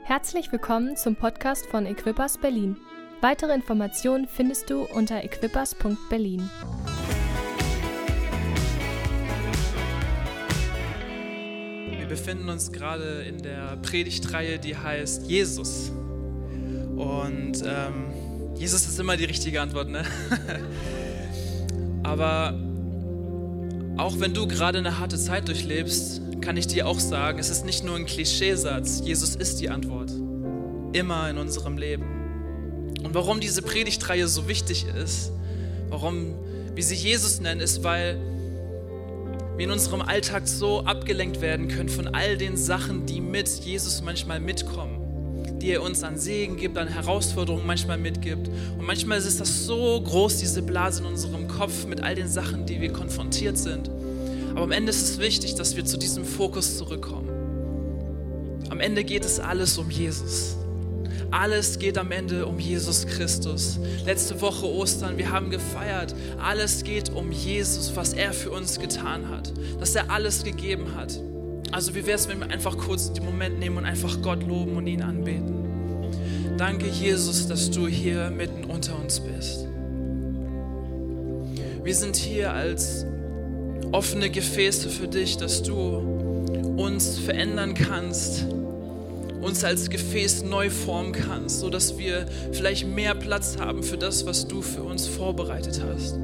Herzlich willkommen zum Podcast von Equippers Berlin. Weitere Informationen findest du unter equippers.berlin. Wir befinden uns gerade in der Predigtreihe, die heißt Jesus. Und Jesus ist immer die richtige Antwort, ne? Aber auch wenn du gerade eine harte Zeit durchlebst, kann ich dir auch sagen, es ist nicht nur ein Klischeesatz. Jesus ist die Antwort. Immer in unserem Leben. Und warum diese Predigtreihe so wichtig ist, warum wir sie Jesus nennen, ist, weil wir in unserem Alltag so abgelenkt werden können von all den Sachen, die mit Jesus manchmal mitkommen, die er uns an Segen gibt, an Herausforderungen manchmal mitgibt. Und manchmal ist das so groß, diese Blase in unserem Kopf mit all den Sachen, die wir konfrontiert sind. Aber am Ende ist es wichtig, dass wir zu diesem Fokus zurückkommen. Am Ende geht es alles um Jesus. Alles geht am Ende um Jesus Christus. Letzte Woche Ostern, wir haben gefeiert. Alles geht um Jesus, was er für uns getan hat. Dass er alles gegeben hat. Also wie wäre es, wenn wir einfach kurz den Moment nehmen und einfach Gott loben und ihn anbeten. Danke, Jesus, dass du hier mitten unter uns bist. Wir sind hier als offene Gefäße für dich, dass du uns verändern kannst, uns als Gefäß neu formen kannst, sodass wir vielleicht mehr Platz haben für das, was du für uns vorbereitet hast.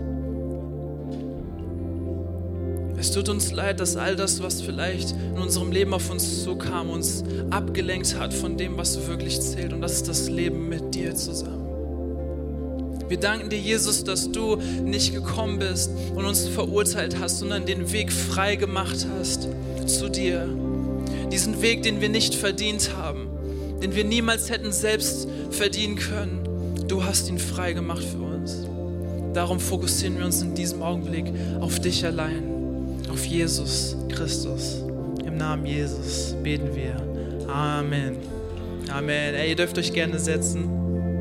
Es tut uns leid, dass all das, was vielleicht in unserem Leben auf uns zukam, uns abgelenkt hat von dem, was wirklich zählt. Und das ist das Leben mit dir zusammen. Wir danken dir, Jesus, dass du nicht gekommen bist und uns verurteilt hast, sondern den Weg frei gemacht hast zu dir. Diesen Weg, den wir nicht verdient haben, den wir niemals hätten selbst verdienen können. Du hast ihn frei gemacht für uns. Darum fokussieren wir uns in diesem Augenblick auf dich allein, auf Jesus Christus. Im Namen Jesus beten wir. Amen. Amen. Ihr dürft euch gerne setzen.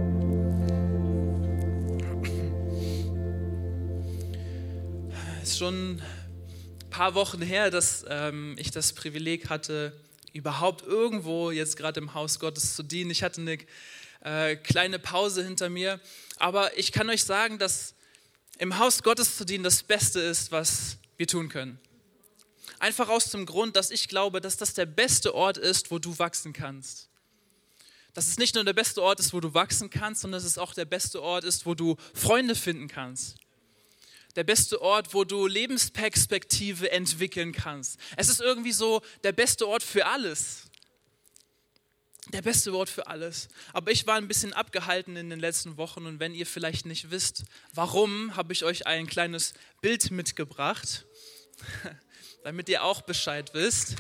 Es ist schon ein paar Wochen her, dass ich das Privileg hatte, überhaupt irgendwo jetzt gerade im Haus Gottes zu dienen. Ich hatte eine kleine Pause hinter mir, aber ich kann euch sagen, dass im Haus Gottes zu dienen das Beste ist, was wir tun können. Einfach aus dem Grund, dass ich glaube, dass das der beste Ort ist, wo du wachsen kannst. Dass es nicht nur der beste Ort ist, wo du wachsen kannst, sondern dass es auch der beste Ort ist, wo du Freunde finden kannst. Der beste Ort, wo du Lebensperspektive entwickeln kannst. Es ist irgendwie so der beste Ort für alles. Der beste Ort für alles. Aber ich war ein bisschen abgehalten in den letzten Wochen und wenn ihr vielleicht nicht wisst, warum, habe ich euch ein kleines Bild mitgebracht, damit ihr auch Bescheid wisst.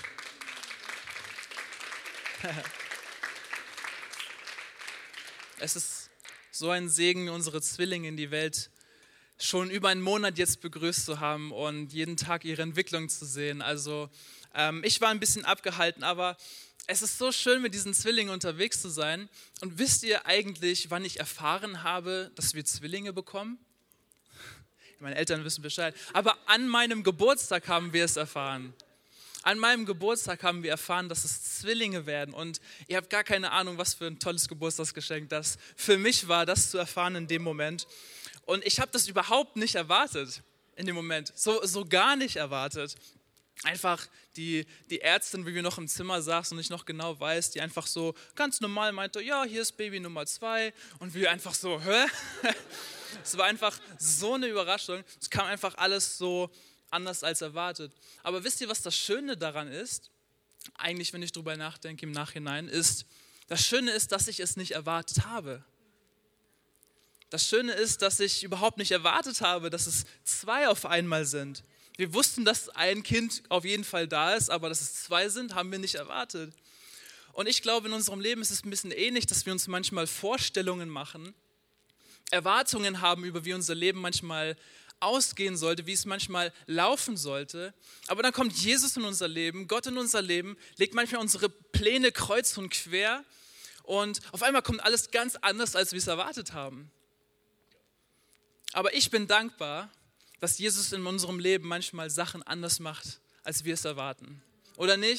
Es ist so ein Segen, unsere Zwillinge in die Welt schon über einen Monat jetzt begrüßt zu haben und jeden Tag ihre Entwicklung zu sehen. Also ich war ein bisschen abgehalten, aber es ist so schön, mit diesen Zwillingen unterwegs zu sein. Und wisst ihr eigentlich, wann ich erfahren habe, dass wir Zwillinge bekommen? Meine Eltern wissen Bescheid. Aber an meinem Geburtstag haben wir es erfahren. An meinem Geburtstag haben wir erfahren, dass es Zwillinge werden. Und ihr habt gar keine Ahnung, was für ein tolles Geburtstagsgeschenk das für mich war, das zu erfahren in dem Moment. Und ich habe das überhaupt nicht erwartet in dem Moment, so gar nicht erwartet. Einfach die Ärztin, wie wir noch im Zimmer saßen und ich noch genau weiß, die einfach so ganz normal meinte, ja, hier ist Baby Nummer 2 und wir einfach so, hä? Es war einfach so eine Überraschung, es kam einfach alles so anders als erwartet. Aber wisst ihr, was das Schöne daran ist? Eigentlich, wenn ich drüber nachdenke im Nachhinein, das Schöne ist, dass ich es nicht erwartet habe. Das Schöne ist, dass ich überhaupt nicht erwartet habe, dass es 2 auf einmal sind. Wir wussten, dass ein Kind auf jeden Fall da ist, aber dass es 2 sind, haben wir nicht erwartet. Und ich glaube, in unserem Leben ist es ein bisschen ähnlich, dass wir uns manchmal Vorstellungen machen, Erwartungen haben, über wie unser Leben manchmal ausgehen sollte, wie es manchmal laufen sollte. Aber dann kommt Jesus in unser Leben, Gott in unser Leben, legt manchmal unsere Pläne kreuz und quer und auf einmal kommt alles ganz anders, als wir es erwartet haben. Aber ich bin dankbar, dass Jesus in unserem Leben manchmal Sachen anders macht, als wir es erwarten. Oder nicht?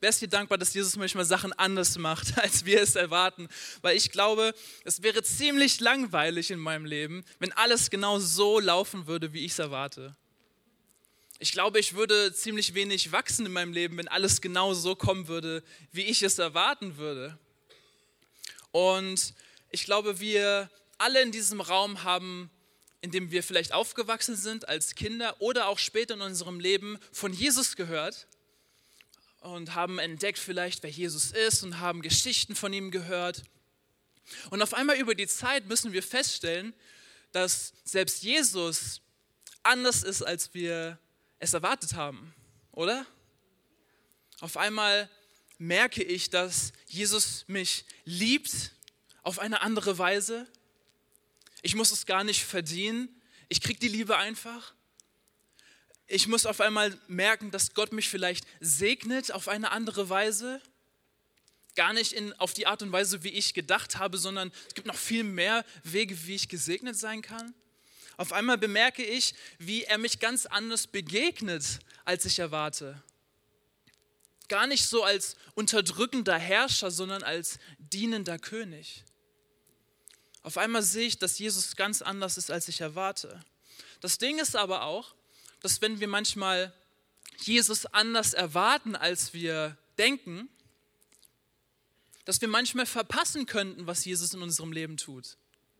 Wer ist hier dankbar, dass Jesus manchmal Sachen anders macht, als wir es erwarten? Weil ich glaube, es wäre ziemlich langweilig in meinem Leben, wenn alles genau so laufen würde, wie ich es erwarte. Ich glaube, ich würde ziemlich wenig wachsen in meinem Leben, wenn alles genau so kommen würde, wie ich es erwarten würde. Und ich glaube, wir alle in diesem Raum haben, in dem wir vielleicht aufgewachsen sind als Kinder oder auch später in unserem Leben, von Jesus gehört. Und haben entdeckt vielleicht, wer Jesus ist und haben Geschichten von ihm gehört. Und auf einmal über die Zeit müssen wir feststellen, dass selbst Jesus anders ist, als wir es erwartet haben, oder? Auf einmal merke ich, dass Jesus mich liebt auf eine andere Weise. Ich muss es gar nicht verdienen. Ich kriege die Liebe einfach. Ich muss auf einmal merken, dass Gott mich vielleicht segnet auf eine andere Weise. Gar nicht auf die Art und Weise, wie ich gedacht habe, sondern es gibt noch viel mehr Wege, wie ich gesegnet sein kann. Auf einmal bemerke ich, wie er mich ganz anders begegnet, als ich erwarte. Gar nicht so als unterdrückender Herrscher, sondern als dienender König. Auf einmal sehe ich, dass Jesus ganz anders ist, als ich erwarte. Das Ding ist aber auch, dass wenn wir manchmal Jesus anders erwarten, als wir denken, dass wir manchmal verpassen könnten, was Jesus in unserem Leben tut.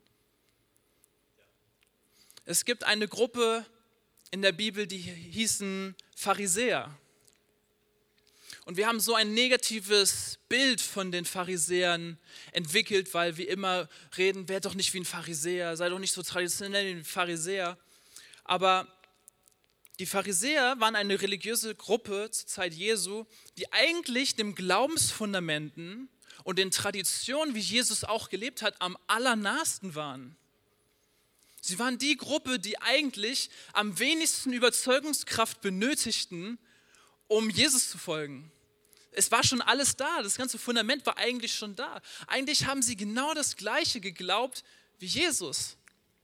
Es gibt eine Gruppe in der Bibel, die hießen Pharisäer. Und wir haben so ein negatives Bild von den Pharisäern entwickelt, weil wir immer reden, werd doch nicht wie ein Pharisäer, sei doch nicht so traditionell wie ein Pharisäer. Aber die Pharisäer waren eine religiöse Gruppe zur Zeit Jesu, die eigentlich den Glaubensfundamenten und den Traditionen, wie Jesus auch gelebt hat, am allernahesten waren. Sie waren die Gruppe, die eigentlich am wenigsten Überzeugungskraft benötigten, um Jesus zu folgen. Es war schon alles da, das ganze Fundament war eigentlich schon da. Eigentlich haben sie genau das Gleiche geglaubt wie Jesus.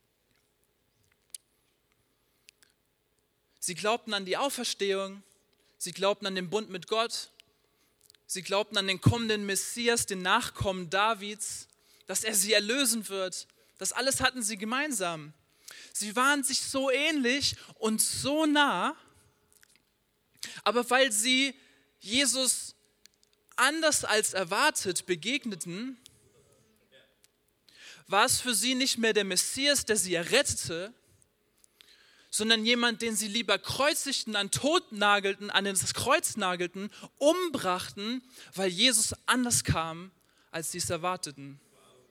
Sie glaubten an die Auferstehung, sie glaubten an den Bund mit Gott, sie glaubten an den kommenden Messias, den Nachkommen Davids, dass er sie erlösen wird. Das alles hatten sie gemeinsam. Sie waren sich so ähnlich und so nah, aber weil sie Jesus anders als erwartet begegneten, war es für sie nicht mehr der Messias, der sie errettete, sondern jemand, den sie lieber kreuzigten, an das Kreuz nagelten, umbrachten, weil Jesus anders kam, als sie es erwarteten.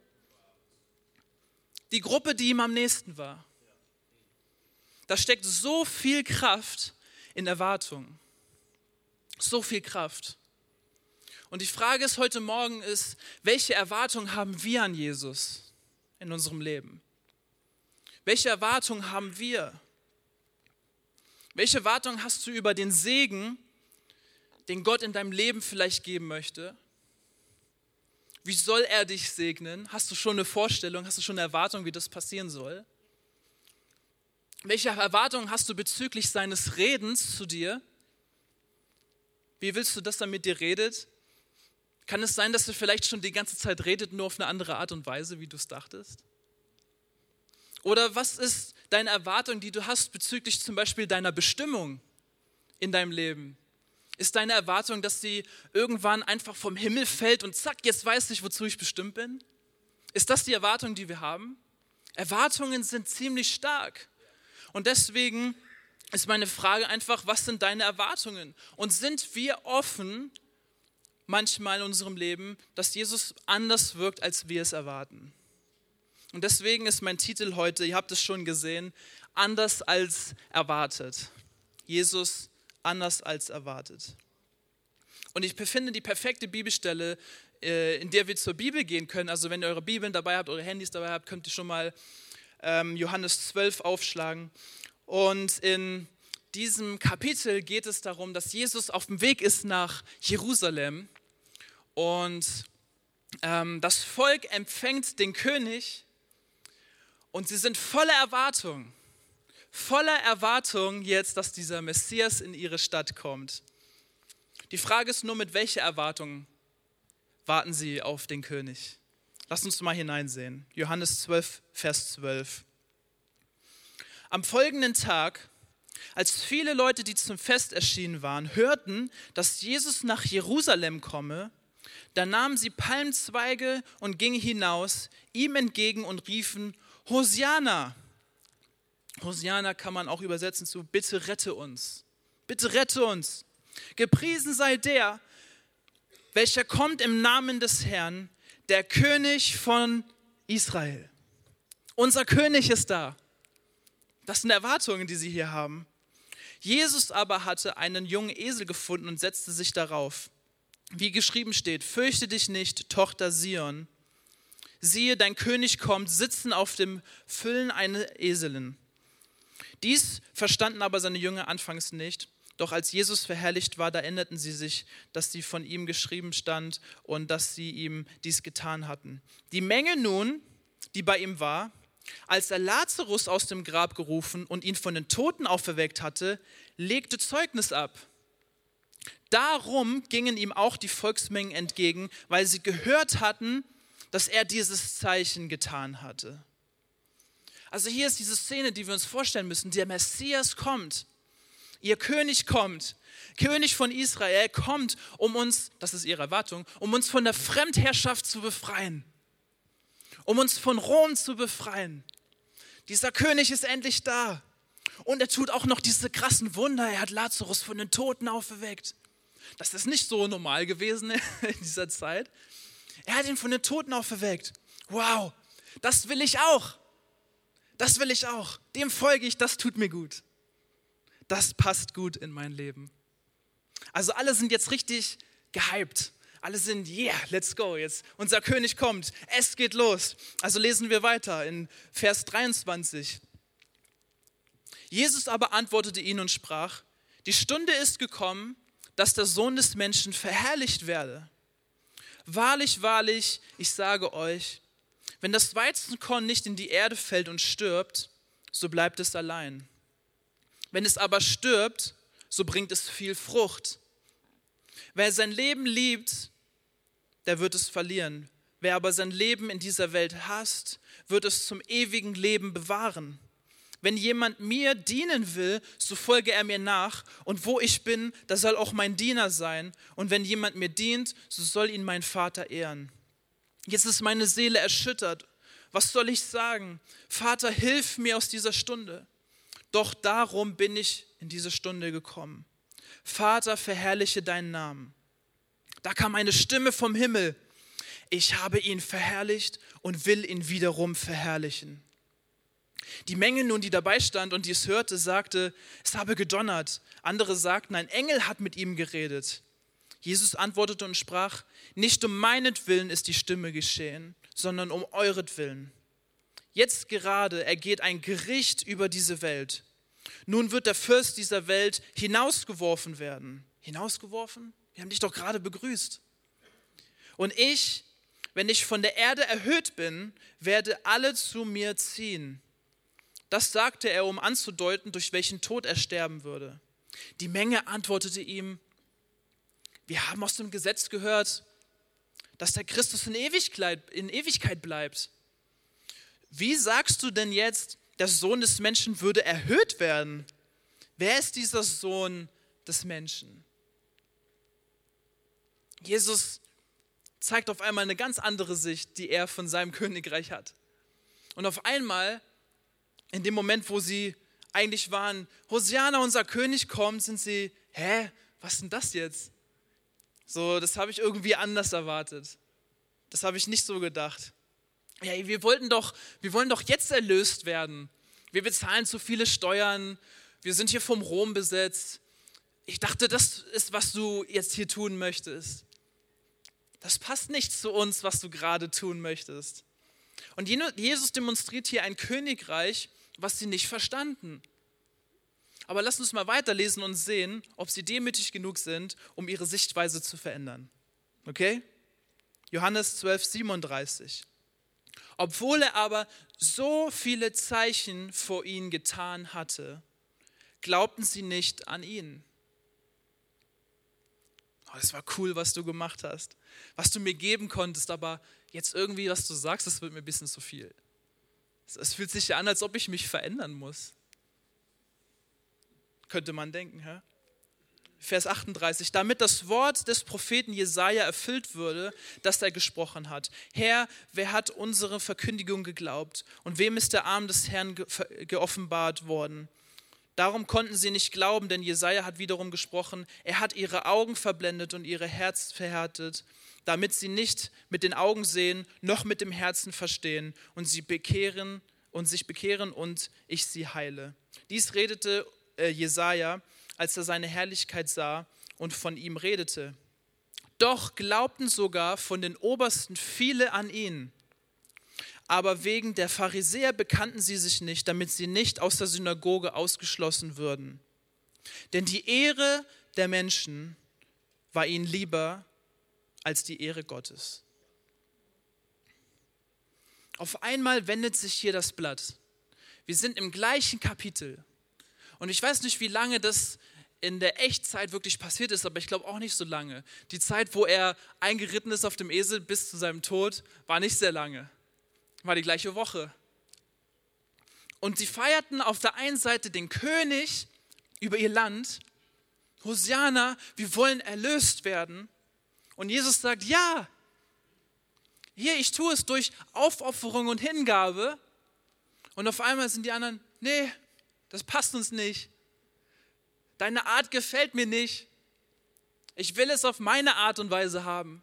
Die Gruppe, die ihm am nächsten war. Da steckt so viel Kraft in Erwartung. So viel Kraft. Und die Frage ist heute Morgen ist, welche Erwartung haben wir an Jesus in unserem Leben? Welche Erwartung haben wir? Welche Erwartung hast du über den Segen, den Gott in deinem Leben vielleicht geben möchte? Wie soll er dich segnen? Hast du schon eine Vorstellung, hast du schon eine Erwartung, wie das passieren soll? Welche Erwartung hast du bezüglich seines Redens zu dir? Wie willst du, dass er mit dir redet? Kann es sein, dass er vielleicht schon die ganze Zeit redet, nur auf eine andere Art und Weise, wie du es dachtest? Oder was ist deine Erwartung, die du hast bezüglich zum Beispiel deiner Bestimmung in deinem Leben? Ist deine Erwartung, dass sie irgendwann einfach vom Himmel fällt und zack, jetzt weiß ich, wozu ich bestimmt bin? Ist das die Erwartung, die wir haben? Erwartungen sind ziemlich stark. Und deswegen ist meine Frage einfach, was sind deine Erwartungen? Und sind wir offen manchmal in unserem Leben, dass Jesus anders wirkt, als wir es erwarten? Und deswegen ist mein Titel heute, ihr habt es schon gesehen, anders als erwartet. Jesus anders als erwartet. Und ich finde die perfekte Bibelstelle, in der wir zur Bibel gehen können. Also wenn ihr eure Bibeln dabei habt, eure Handys dabei habt, könnt ihr schon mal Johannes 12 aufschlagen. Und in diesem Kapitel geht es darum, dass Jesus auf dem Weg ist nach Jerusalem. Und das Volk empfängt den König und sie sind voller Erwartung jetzt, dass dieser Messias in ihre Stadt kommt. Die Frage ist nur, mit welcher Erwartung warten sie auf den König? Lasst uns mal hineinsehen. Johannes 12, Vers 12. Am folgenden Tag, als viele Leute, die zum Fest erschienen waren, hörten, dass Jesus nach Jerusalem komme, da nahmen sie Palmzweige und gingen hinaus, ihm entgegen und riefen, Hosianna. Hosianna kann man auch übersetzen zu, bitte rette uns. Bitte rette uns. Gepriesen sei der, welcher kommt im Namen des Herrn, der König von Israel. Unser König ist da. Das sind Erwartungen, die sie hier haben. Jesus aber hatte einen jungen Esel gefunden und setzte sich darauf. Wie geschrieben steht, fürchte dich nicht, Tochter Zion. Siehe, dein König kommt, sitzen auf dem Füllen einer Eselin. Dies verstanden aber seine Jünger anfangs nicht. Doch als Jesus verherrlicht war, da erinnerten sie sich, dass sie von ihm geschrieben stand und dass sie ihm dies getan hatten. Die Menge nun, die bei ihm war, als er Lazarus aus dem Grab gerufen und ihn von den Toten auferweckt hatte, legte Zeugnis ab. Darum gingen ihm auch die Volksmengen entgegen, weil sie gehört hatten, dass er dieses Zeichen getan hatte. Also hier ist diese Szene, die wir uns vorstellen müssen. Der Messias kommt. Ihr König kommt, König von Israel kommt, um uns, das ist ihre Erwartung, um uns von der Fremdherrschaft zu befreien, um uns von Rom zu befreien. Dieser König ist endlich da und er tut auch noch diese krassen Wunder. Er hat Lazarus von den Toten auferweckt. Das ist nicht so normal gewesen in dieser Zeit. Er hat ihn von den Toten auferweckt. Wow, das will ich auch. Das will ich auch. Dem folge ich, das tut mir gut. Das passt gut in mein Leben. Also alle sind jetzt richtig gehypt. Alle sind, yeah, let's go. Jetzt unser König kommt. Es geht los. Also lesen wir weiter in Vers 23. Jesus aber antwortete ihnen und sprach, die Stunde ist gekommen, dass der Sohn des Menschen verherrlicht werde. Wahrlich, wahrlich, ich sage euch, wenn das Weizenkorn nicht in die Erde fällt und stirbt, so bleibt es allein. Wenn es aber stirbt, so bringt es viel Frucht. Wer sein Leben liebt, der wird es verlieren. Wer aber sein Leben in dieser Welt hasst, wird es zum ewigen Leben bewahren. Wenn jemand mir dienen will, so folge er mir nach. Und wo ich bin, da soll auch mein Diener sein. Und wenn jemand mir dient, so soll ihn mein Vater ehren. Jetzt ist meine Seele erschüttert. Was soll ich sagen? Vater, hilf mir aus dieser Stunde. Doch darum bin ich in diese Stunde gekommen. Vater, verherrliche deinen Namen. Da kam eine Stimme vom Himmel. Ich habe ihn verherrlicht und will ihn wiederum verherrlichen. Die Menge nun, die dabei stand und die es hörte, sagte, es habe gedonnert. Andere sagten, ein Engel hat mit ihm geredet. Jesus antwortete und sprach, nicht um meinetwillen ist die Stimme geschehen, sondern um euretwillen. Jetzt gerade ergeht ein Gericht über diese Welt. Nun wird der Fürst dieser Welt hinausgeworfen werden. Hinausgeworfen? Wir haben dich doch gerade begrüßt. Und ich, wenn ich von der Erde erhöht bin, werde alle zu mir ziehen. Das sagte er, um anzudeuten, durch welchen Tod er sterben würde. Die Menge antwortete ihm, wir haben aus dem Gesetz gehört, dass der Christus in Ewigkeit bleibt. Wie sagst du denn jetzt, der Sohn des Menschen würde erhöht werden? Wer ist dieser Sohn des Menschen? Jesus zeigt auf einmal eine ganz andere Sicht, die er von seinem Königreich hat. Und auf einmal, in dem Moment, wo sie eigentlich waren, Hosianna, unser König kommt, sind sie, was ist denn das jetzt? So, das habe ich irgendwie anders erwartet. Das habe ich nicht so gedacht. Ja, wir wollen doch jetzt erlöst werden. Wir bezahlen zu viele Steuern. Wir sind hier vom Rom besetzt. Ich dachte, das ist, was du jetzt hier tun möchtest. Das passt nicht zu uns, was du gerade tun möchtest. Und Jesus demonstriert hier ein Königreich, was sie nicht verstanden. Aber lass uns mal weiterlesen und sehen, ob sie demütig genug sind, um ihre Sichtweise zu verändern. Okay? Johannes 12, 37. Obwohl er aber so viele Zeichen vor ihnen getan hatte, glaubten sie nicht an ihn. Oh, das war cool, was du gemacht hast, was du mir geben konntest, aber jetzt irgendwie, was du sagst, das wird mir ein bisschen zu viel. Es fühlt sich ja an, als ob ich mich verändern muss. Könnte man denken, hä? Vers 38, damit das Wort des Propheten Jesaja erfüllt würde, das er gesprochen hat. Herr, wer hat unsere Verkündigung geglaubt und wem ist der Arm des Herrn geoffenbart worden? Darum konnten sie nicht glauben, denn Jesaja hat wiederum gesprochen, er hat ihre Augen verblendet und ihre Herz verhärtet, damit sie nicht mit den Augen sehen, noch mit dem Herzen verstehen und sich bekehren und ich sie heile. Dies redete Jesaja, als er seine Herrlichkeit sah und von ihm redete. Doch glaubten sogar von den Obersten viele an ihn. Aber wegen der Pharisäer bekannten sie sich nicht, damit sie nicht aus der Synagoge ausgeschlossen würden. Denn die Ehre der Menschen war ihnen lieber als die Ehre Gottes. Auf einmal wendet sich hier das Blatt. Wir sind im gleichen Kapitel. Und ich weiß nicht, wie lange das in der Echtzeit wirklich passiert ist, aber ich glaube auch nicht so lange. Die Zeit, wo er eingeritten ist auf dem Esel bis zu seinem Tod, war nicht sehr lange. War die gleiche Woche. Und sie feierten auf der einen Seite den König über ihr Land. Hosianna, wir wollen erlöst werden. Und Jesus sagt, ja, hier, ich tue es durch Aufopferung und Hingabe. Und auf einmal sind die anderen, nee, das passt uns nicht. Deine Art gefällt mir nicht. Ich will es auf meine Art und Weise haben.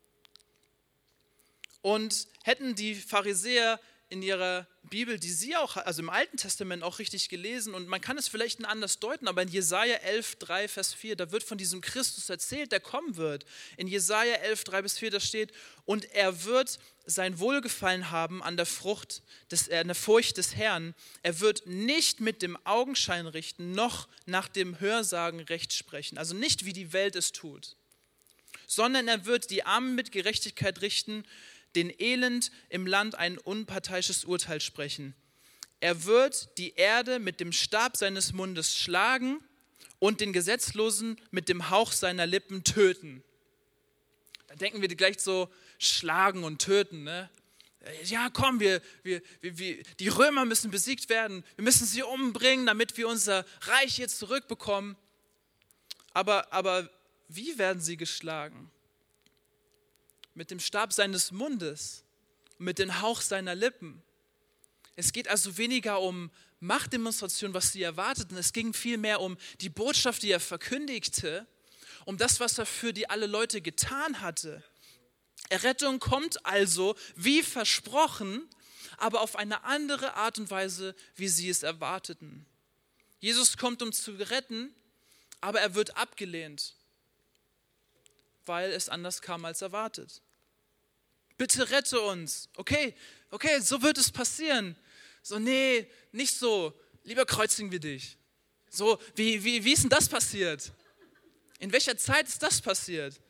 Und hätten die Pharisäer in ihrer Bibel, die sie auch, also im Alten Testament auch richtig gelesen, und man kann es vielleicht anders deuten, aber in Jesaja 11, 3, Vers 4, da wird von diesem Christus erzählt, der kommen wird. In Jesaja 11, 3 bis 4, da steht, und er wird sein Wohlgefallen haben an der Furcht des Herrn. Er wird nicht mit dem Augenschein richten, noch nach dem Hörsagen Recht sprechen. Also nicht, wie die Welt es tut, sondern er wird die Armen mit Gerechtigkeit richten, den Elend im Land ein unparteiisches Urteil sprechen. Er wird die Erde mit dem Stab seines Mundes schlagen und den Gesetzlosen mit dem Hauch seiner Lippen töten. Da denken wir gleich so, schlagen und töten, ne? Ja, komm, die Römer müssen besiegt werden. Wir müssen sie umbringen, damit wir unser Reich jetzt zurückbekommen. Aber wie werden sie geschlagen? Mit dem Stab seines Mundes, mit dem Hauch seiner Lippen. Es geht also weniger um Machtdemonstration, was sie erwarteten. Es ging vielmehr um die Botschaft, die er verkündigte, um das, was er für die alle Leute getan hatte. Errettung kommt also, wie versprochen, aber auf eine andere Art und Weise, wie sie es erwarteten. Jesus kommt, um zu retten, aber er wird abgelehnt, weil es anders kam als erwartet. Bitte rette uns. Okay, so wird es passieren. So, nee, nicht so. Lieber kreuzigen wir dich. So, wie ist denn das passiert? In welcher Zeit ist das passiert?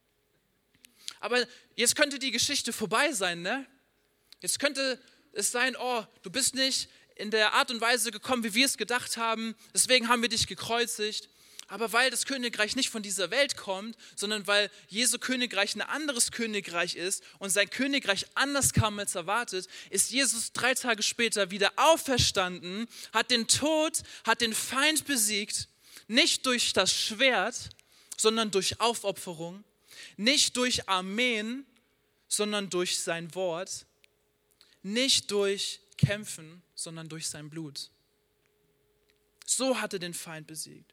Aber jetzt könnte die Geschichte vorbei sein, ne? Jetzt könnte es sein, oh, du bist nicht in der Art und Weise gekommen, wie wir es gedacht haben, deswegen haben wir dich gekreuzigt. Aber weil das Königreich nicht von dieser Welt kommt, sondern weil Jesu Königreich ein anderes Königreich ist und sein Königreich anders kam als erwartet, ist Jesus 3 Tage später wieder auferstanden, hat den Tod, hat den Feind besiegt, nicht durch das Schwert, sondern durch Aufopferung, nicht durch Armeen, sondern durch sein Wort, nicht durch Kämpfen, sondern durch sein Blut. So hat er den Feind besiegt.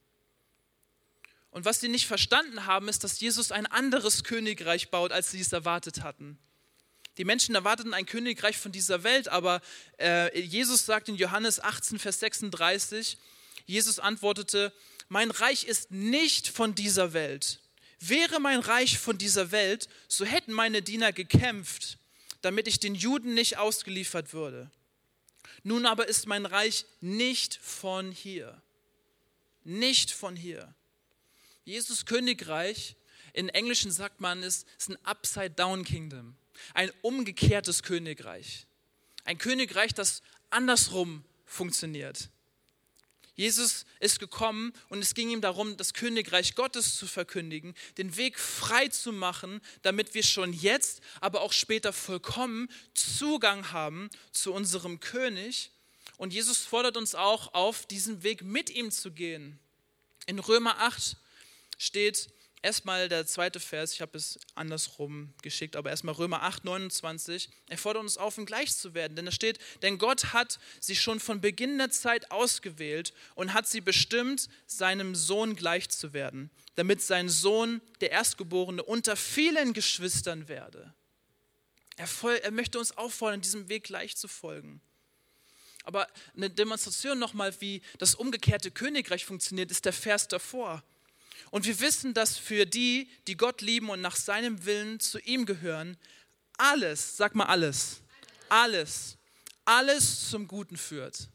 Und was sie nicht verstanden haben, ist, dass Jesus ein anderes Königreich baut, als sie es erwartet hatten. Die Menschen erwarteten ein Königreich von dieser Welt, aber Jesus sagt in Johannes 18, Vers 36, Jesus antwortete, mein Reich ist nicht von dieser Welt. Wäre mein Reich von dieser Welt, so hätten meine Diener gekämpft, damit ich den Juden nicht ausgeliefert würde. Nun aber ist mein Reich nicht von hier. Nicht von hier. Jesus Königreich, in Englischen sagt man, ist ein Upside-Down-Kingdom, ein umgekehrtes Königreich. Ein Königreich, das andersrum funktioniert. Jesus ist gekommen und es ging ihm darum, das Königreich Gottes zu verkündigen, den Weg frei zu machen, damit wir schon jetzt, aber auch später vollkommen Zugang haben zu unserem König. Und Jesus fordert uns auch auf, diesen Weg mit ihm zu gehen. In Römer 8 steht erstmal der zweite Vers, ich habe es andersrum geschickt, aber erstmal Römer 8, 29. Er fordert uns auf, ihm gleich zu werden, denn da steht, denn Gott hat sie schon von Beginn der Zeit ausgewählt und hat sie bestimmt, seinem Sohn gleich zu werden, damit sein Sohn, der Erstgeborene, unter vielen Geschwistern werde. Er möchte uns auffordern, diesem Weg gleich zu folgen. Aber eine Demonstration nochmal, wie das umgekehrte Königreich funktioniert, ist der Vers davor. Und wir wissen, dass für die, die Gott lieben und nach seinem Willen zu ihm gehören, alles, sag mal alles zum Guten führt.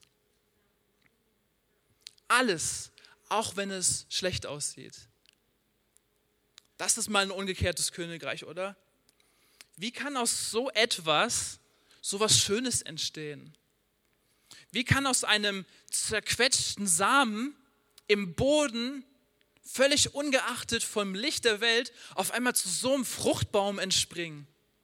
Alles, auch wenn es schlecht aussieht. Das ist mal ein umgekehrtes Königreich, oder? Wie kann aus so etwas Schönes entstehen? Wie kann aus einem zerquetschten Samen im Boden, völlig ungeachtet vom Licht der Welt, auf einmal zu so einem Fruchtbaum entspringen?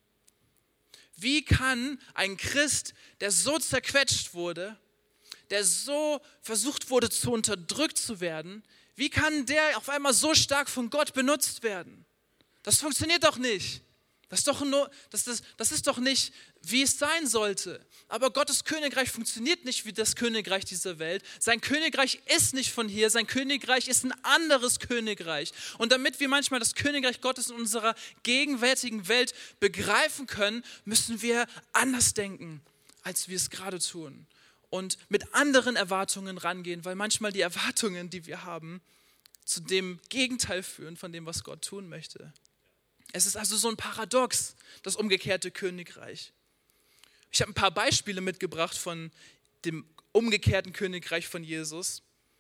Wie kann ein Christ, der so zerquetscht wurde, der so versucht wurde, zu unterdrückt zu werden, wie kann der auf einmal so stark von Gott benutzt werden? Das funktioniert doch nicht. Das ist doch nicht, wie es sein sollte. Aber Gottes Königreich funktioniert nicht wie das Königreich dieser Welt. Sein Königreich ist nicht von hier, sein Königreich ist ein anderes Königreich. Und damit wir manchmal das Königreich Gottes in unserer gegenwärtigen Welt begreifen können, müssen wir anders denken, als wir es gerade tun. Und mit anderen Erwartungen rangehen, weil manchmal die Erwartungen, die wir haben, zu dem Gegenteil führen von dem, was Gott tun möchte. Es ist also so ein Paradox, das umgekehrte Königreich. Ich habe ein paar Beispiele mitgebracht von dem umgekehrten Königreich von Jesus,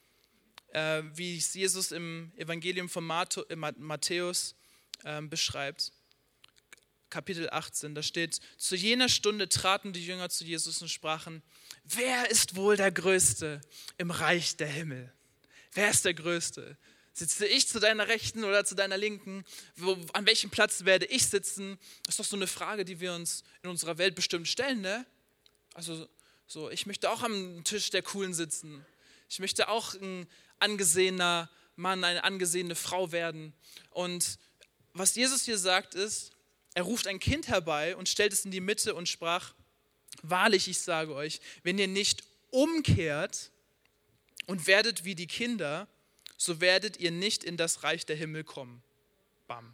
wie es Jesus im Evangelium von Matthäus beschreibt. Kapitel 18, da steht, zu jener Stunde traten die Jünger zu Jesus und sprachen, wer ist wohl der Größte im Reich der Himmel? Wer ist der Größte? Sitze ich zu deiner Rechten oder zu deiner Linken? An welchem Platz werde ich sitzen? Das ist doch so eine Frage, die wir uns in unserer Welt bestimmt stellen, ne? Also so, ich möchte auch am Tisch der Coolen sitzen. Ich möchte auch ein angesehener Mann, eine angesehene Frau werden. Und was Jesus hier sagt ist, er ruft ein Kind herbei und stellt es in die Mitte und sprach, wahrlich, ich sage euch, wenn ihr nicht umkehrt und werdet wie die Kinder, so werdet ihr nicht in das Reich der Himmel kommen. Bam.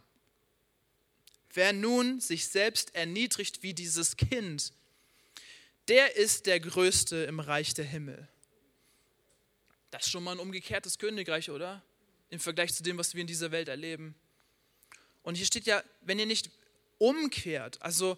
Wer nun sich selbst erniedrigt wie dieses Kind, der ist der Größte im Reich der Himmel. Das ist schon mal ein umgekehrtes Königreich, oder? Im Vergleich zu dem, was wir in dieser Welt erleben. Und hier steht ja, wenn ihr nicht umkehrt, also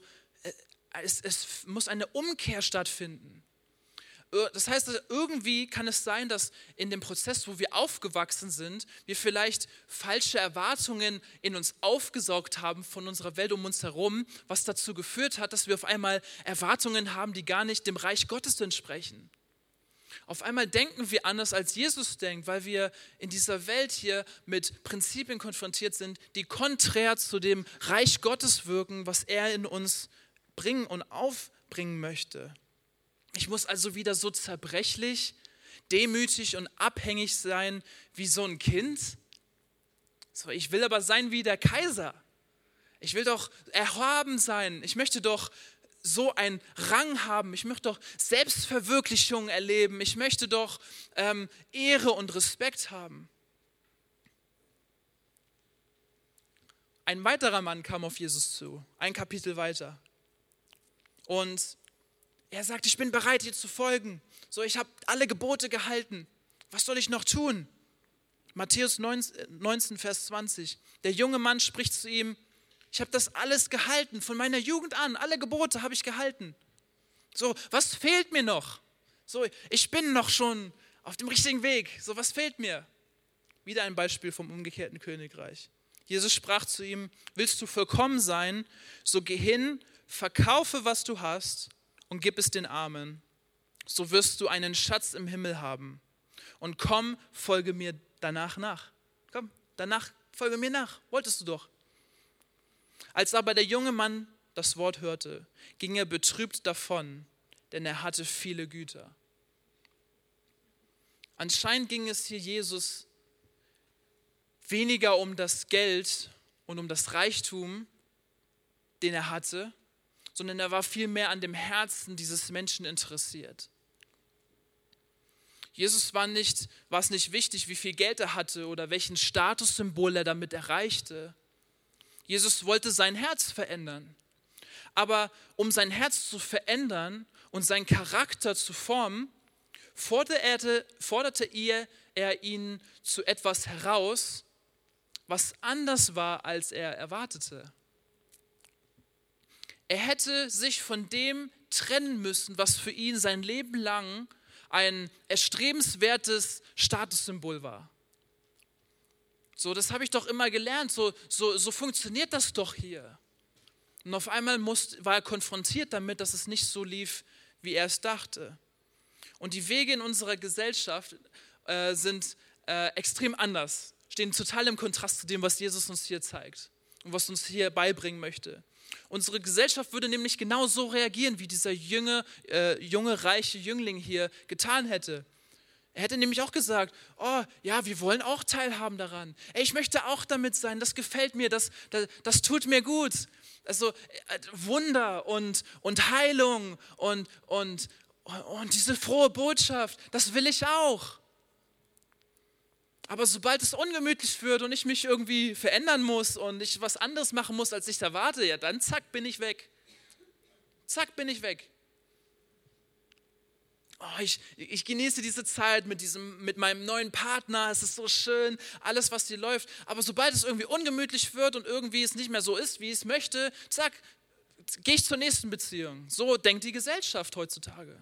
es muss eine Umkehr stattfinden. Das heißt, irgendwie kann es sein, dass in dem Prozess, wo wir aufgewachsen sind, wir vielleicht falsche Erwartungen in uns aufgesaugt haben von unserer Welt um uns herum, was dazu geführt hat, dass wir auf einmal Erwartungen haben, die gar nicht dem Reich Gottes entsprechen. Auf einmal denken wir anders, als Jesus denkt, weil wir in dieser Welt hier mit Prinzipien konfrontiert sind, die konträr zu dem Reich Gottes wirken, was er in uns bringen und aufbringen möchte. Ich muss also wieder so zerbrechlich, demütig und abhängig sein wie so ein Kind. So, ich will aber sein wie der Kaiser. Ich will doch erhaben sein. Ich möchte doch so einen Rang haben. Ich möchte doch Selbstverwirklichung erleben. Ich möchte doch Ehre und Respekt haben. Ein weiterer Mann kam auf Jesus zu, ein Kapitel weiter. Und er sagt, ich bin bereit, dir zu folgen. So, ich habe alle Gebote gehalten. Was soll ich noch tun? Matthäus 19, Vers 20. Der junge Mann spricht zu ihm, ich habe das alles gehalten, von meiner Jugend an. Alle Gebote habe ich gehalten. So, was fehlt mir noch? So, ich bin noch schon auf dem richtigen Weg. So, was fehlt mir? Wieder ein Beispiel vom umgekehrten Königreich. Jesus sprach zu ihm, willst du vollkommen sein, so geh hin, verkaufe, was du hast und gib es den Armen. So wirst du einen Schatz im Himmel haben. und komm, folge mir danach nach. Komm, danach folge mir nach. Wolltest du doch. Als aber der junge Mann das Wort hörte, ging er betrübt davon, denn er hatte viele Güter. Anscheinend ging es hier Jesus weniger um das Geld und um das Reichtum, den er hatte, sondern er war vielmehr an dem Herzen dieses Menschen interessiert. Jesus war es nicht wichtig, wie viel Geld er hatte oder welchen Statussymbol er damit erreichte. Jesus wollte sein Herz verändern. Aber um sein Herz zu verändern und seinen Charakter zu formen, forderte er ihn zu etwas heraus, was anders war, als er erwartete. Er hätte sich von dem trennen müssen, was für ihn sein Leben lang ein erstrebenswertes Statussymbol war. So, das habe ich doch immer gelernt, so funktioniert das doch hier. Und auf einmal war er konfrontiert damit, dass es nicht so lief, wie er es dachte. Und die Wege in unserer Gesellschaft sind extrem anders, stehen total im Kontrast zu dem, was Jesus uns hier zeigt und was uns hier beibringen möchte. Unsere Gesellschaft würde nämlich genau so reagieren, wie dieser junge, reiche Jüngling hier getan hätte. Er hätte nämlich auch gesagt, oh ja, wir wollen auch teilhaben daran. Ey, ich möchte auch damit sein, das gefällt mir, das tut mir gut. Also Wunder und Heilung und diese frohe Botschaft, das will ich auch. Aber sobald es ungemütlich wird und ich mich irgendwie verändern muss und ich was anderes machen muss, als ich erwarte, ja dann zack, bin ich weg. Zack, bin ich weg. Oh, ich genieße diese Zeit mit meinem neuen Partner, es ist so schön, alles, was hier läuft. Aber sobald es irgendwie ungemütlich wird und irgendwie es nicht mehr so ist, wie ich es möchte, zack, gehe ich zur nächsten Beziehung. So denkt die Gesellschaft heutzutage.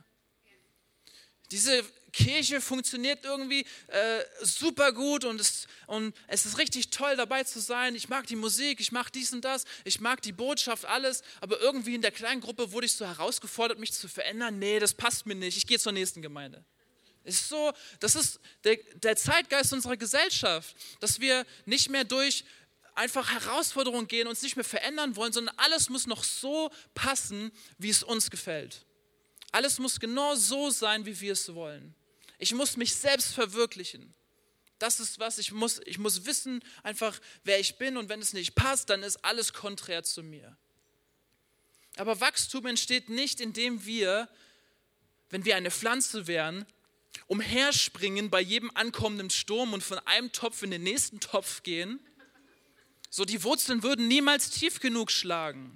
Diese Kirche funktioniert irgendwie super gut und es ist richtig toll, dabei zu sein. Ich mag die Musik, ich mag dies und das, ich mag die Botschaft, alles. Aber irgendwie in der kleinen Gruppe wurde ich so herausgefordert, mich zu verändern. Nee, das passt mir nicht, ich gehe zur nächsten Gemeinde. Das ist der Zeitgeist unserer Gesellschaft, dass wir nicht mehr durch einfach Herausforderungen gehen, uns nicht mehr verändern wollen, sondern alles muss noch so passen, wie es uns gefällt. Alles muss genau so sein, wie wir es wollen. Ich muss mich selbst verwirklichen. Das ist was, ich muss wissen einfach, wer ich bin und wenn es nicht passt, dann ist alles konträr zu mir. Aber Wachstum entsteht nicht, indem wir, wenn wir eine Pflanze wären, umherspringen bei jedem ankommenden Sturm und von einem Topf in den nächsten Topf gehen. So, die Wurzeln würden niemals tief genug schlagen.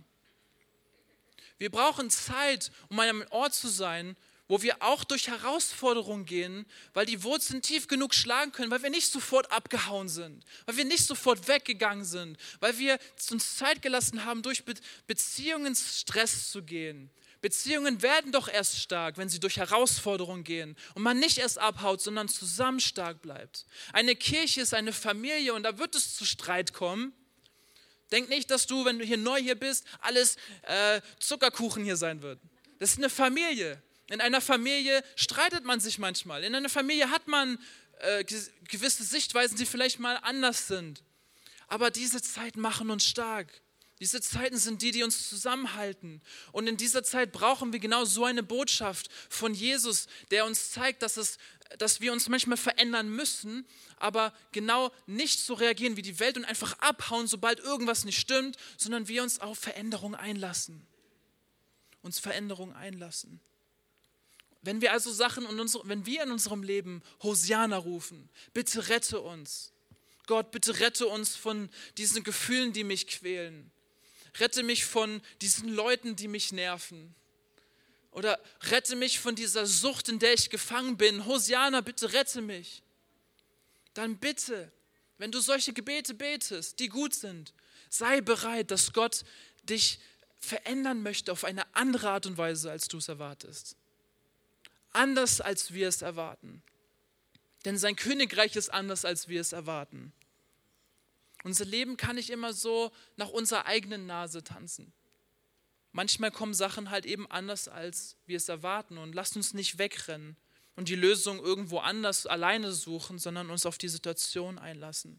Wir brauchen Zeit, um an einem Ort zu sein, wo wir auch durch Herausforderungen gehen, weil die Wurzeln tief genug schlagen können, weil wir nicht sofort abgehauen sind, weil wir nicht sofort weggegangen sind, weil wir uns Zeit gelassen haben, durch Beziehungsstress zu gehen. Beziehungen werden doch erst stark, wenn sie durch Herausforderungen gehen und man nicht erst abhaut, sondern zusammen stark bleibt. Eine Kirche ist eine Familie und da wird es zu Streit kommen. Denk nicht, dass du, wenn du hier neu hier bist, alles Zuckerkuchen hier sein wird. Das ist eine Familie. In einer Familie streitet man sich manchmal. In einer Familie hat man gewisse Sichtweisen, die vielleicht mal anders sind. Aber diese Zeiten machen uns stark. Diese Zeiten sind die uns zusammenhalten. Und in dieser Zeit brauchen wir genau so eine Botschaft von Jesus, der uns zeigt, dass wir uns manchmal verändern müssen, aber genau nicht so reagieren wie die Welt und einfach abhauen, sobald irgendwas nicht stimmt, sondern wir uns auf Veränderung einlassen. Uns Veränderung einlassen. Wenn wir also wenn wir in unserem Leben Hosiana rufen, bitte rette uns. Gott, bitte rette uns von diesen Gefühlen, die mich quälen. Rette mich von diesen Leuten, die mich nerven. Oder rette mich von dieser Sucht, in der ich gefangen bin. Hosiana, bitte rette mich. Dann bitte, wenn du solche Gebete betest, die gut sind, sei bereit, dass Gott dich verändern möchte auf eine andere Art und Weise, als du es erwartest. Anders, als wir es erwarten. Denn sein Königreich ist anders, als wir es erwarten. Unser Leben kann nicht immer so nach unserer eigenen Nase tanzen. Manchmal kommen Sachen halt eben anders, als wir es erwarten und lasst uns nicht wegrennen. und die Lösung irgendwo anders alleine suchen, sondern uns auf die Situation einlassen.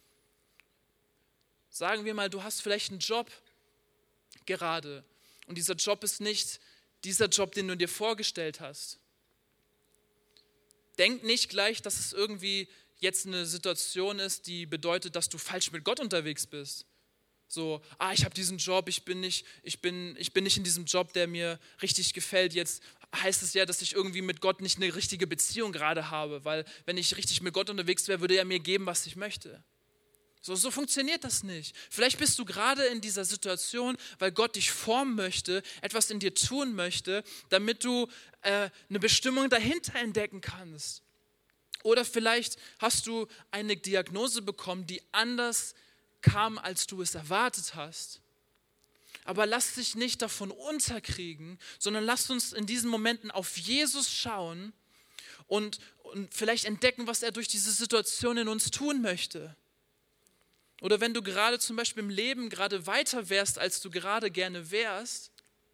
Sagen wir mal, du hast vielleicht einen Job gerade und dieser Job ist nicht dieser Job, den du dir vorgestellt hast. Denk nicht gleich, dass es irgendwie jetzt eine Situation ist, die bedeutet, dass du falsch mit Gott unterwegs bist. So, ich habe diesen Job, ich bin nicht in diesem Job, der mir richtig gefällt. Jetzt heißt es ja, dass ich irgendwie mit Gott nicht eine richtige Beziehung gerade habe, weil wenn ich richtig mit Gott unterwegs wäre, würde er mir geben, was ich möchte. So funktioniert das nicht. Vielleicht bist du gerade in dieser Situation, weil Gott dich formen möchte, etwas in dir tun möchte, damit du eine Bestimmung dahinter entdecken kannst. Oder vielleicht hast du eine Diagnose bekommen, die anders kam, als du es erwartet hast. Aber lass dich nicht davon unterkriegen, sondern lass uns in diesen Momenten auf Jesus schauen und vielleicht entdecken, was er durch diese Situation in uns tun möchte. Oder wenn du gerade zum Beispiel im Leben gerade weiter wärst, als du gerade gerne wärst,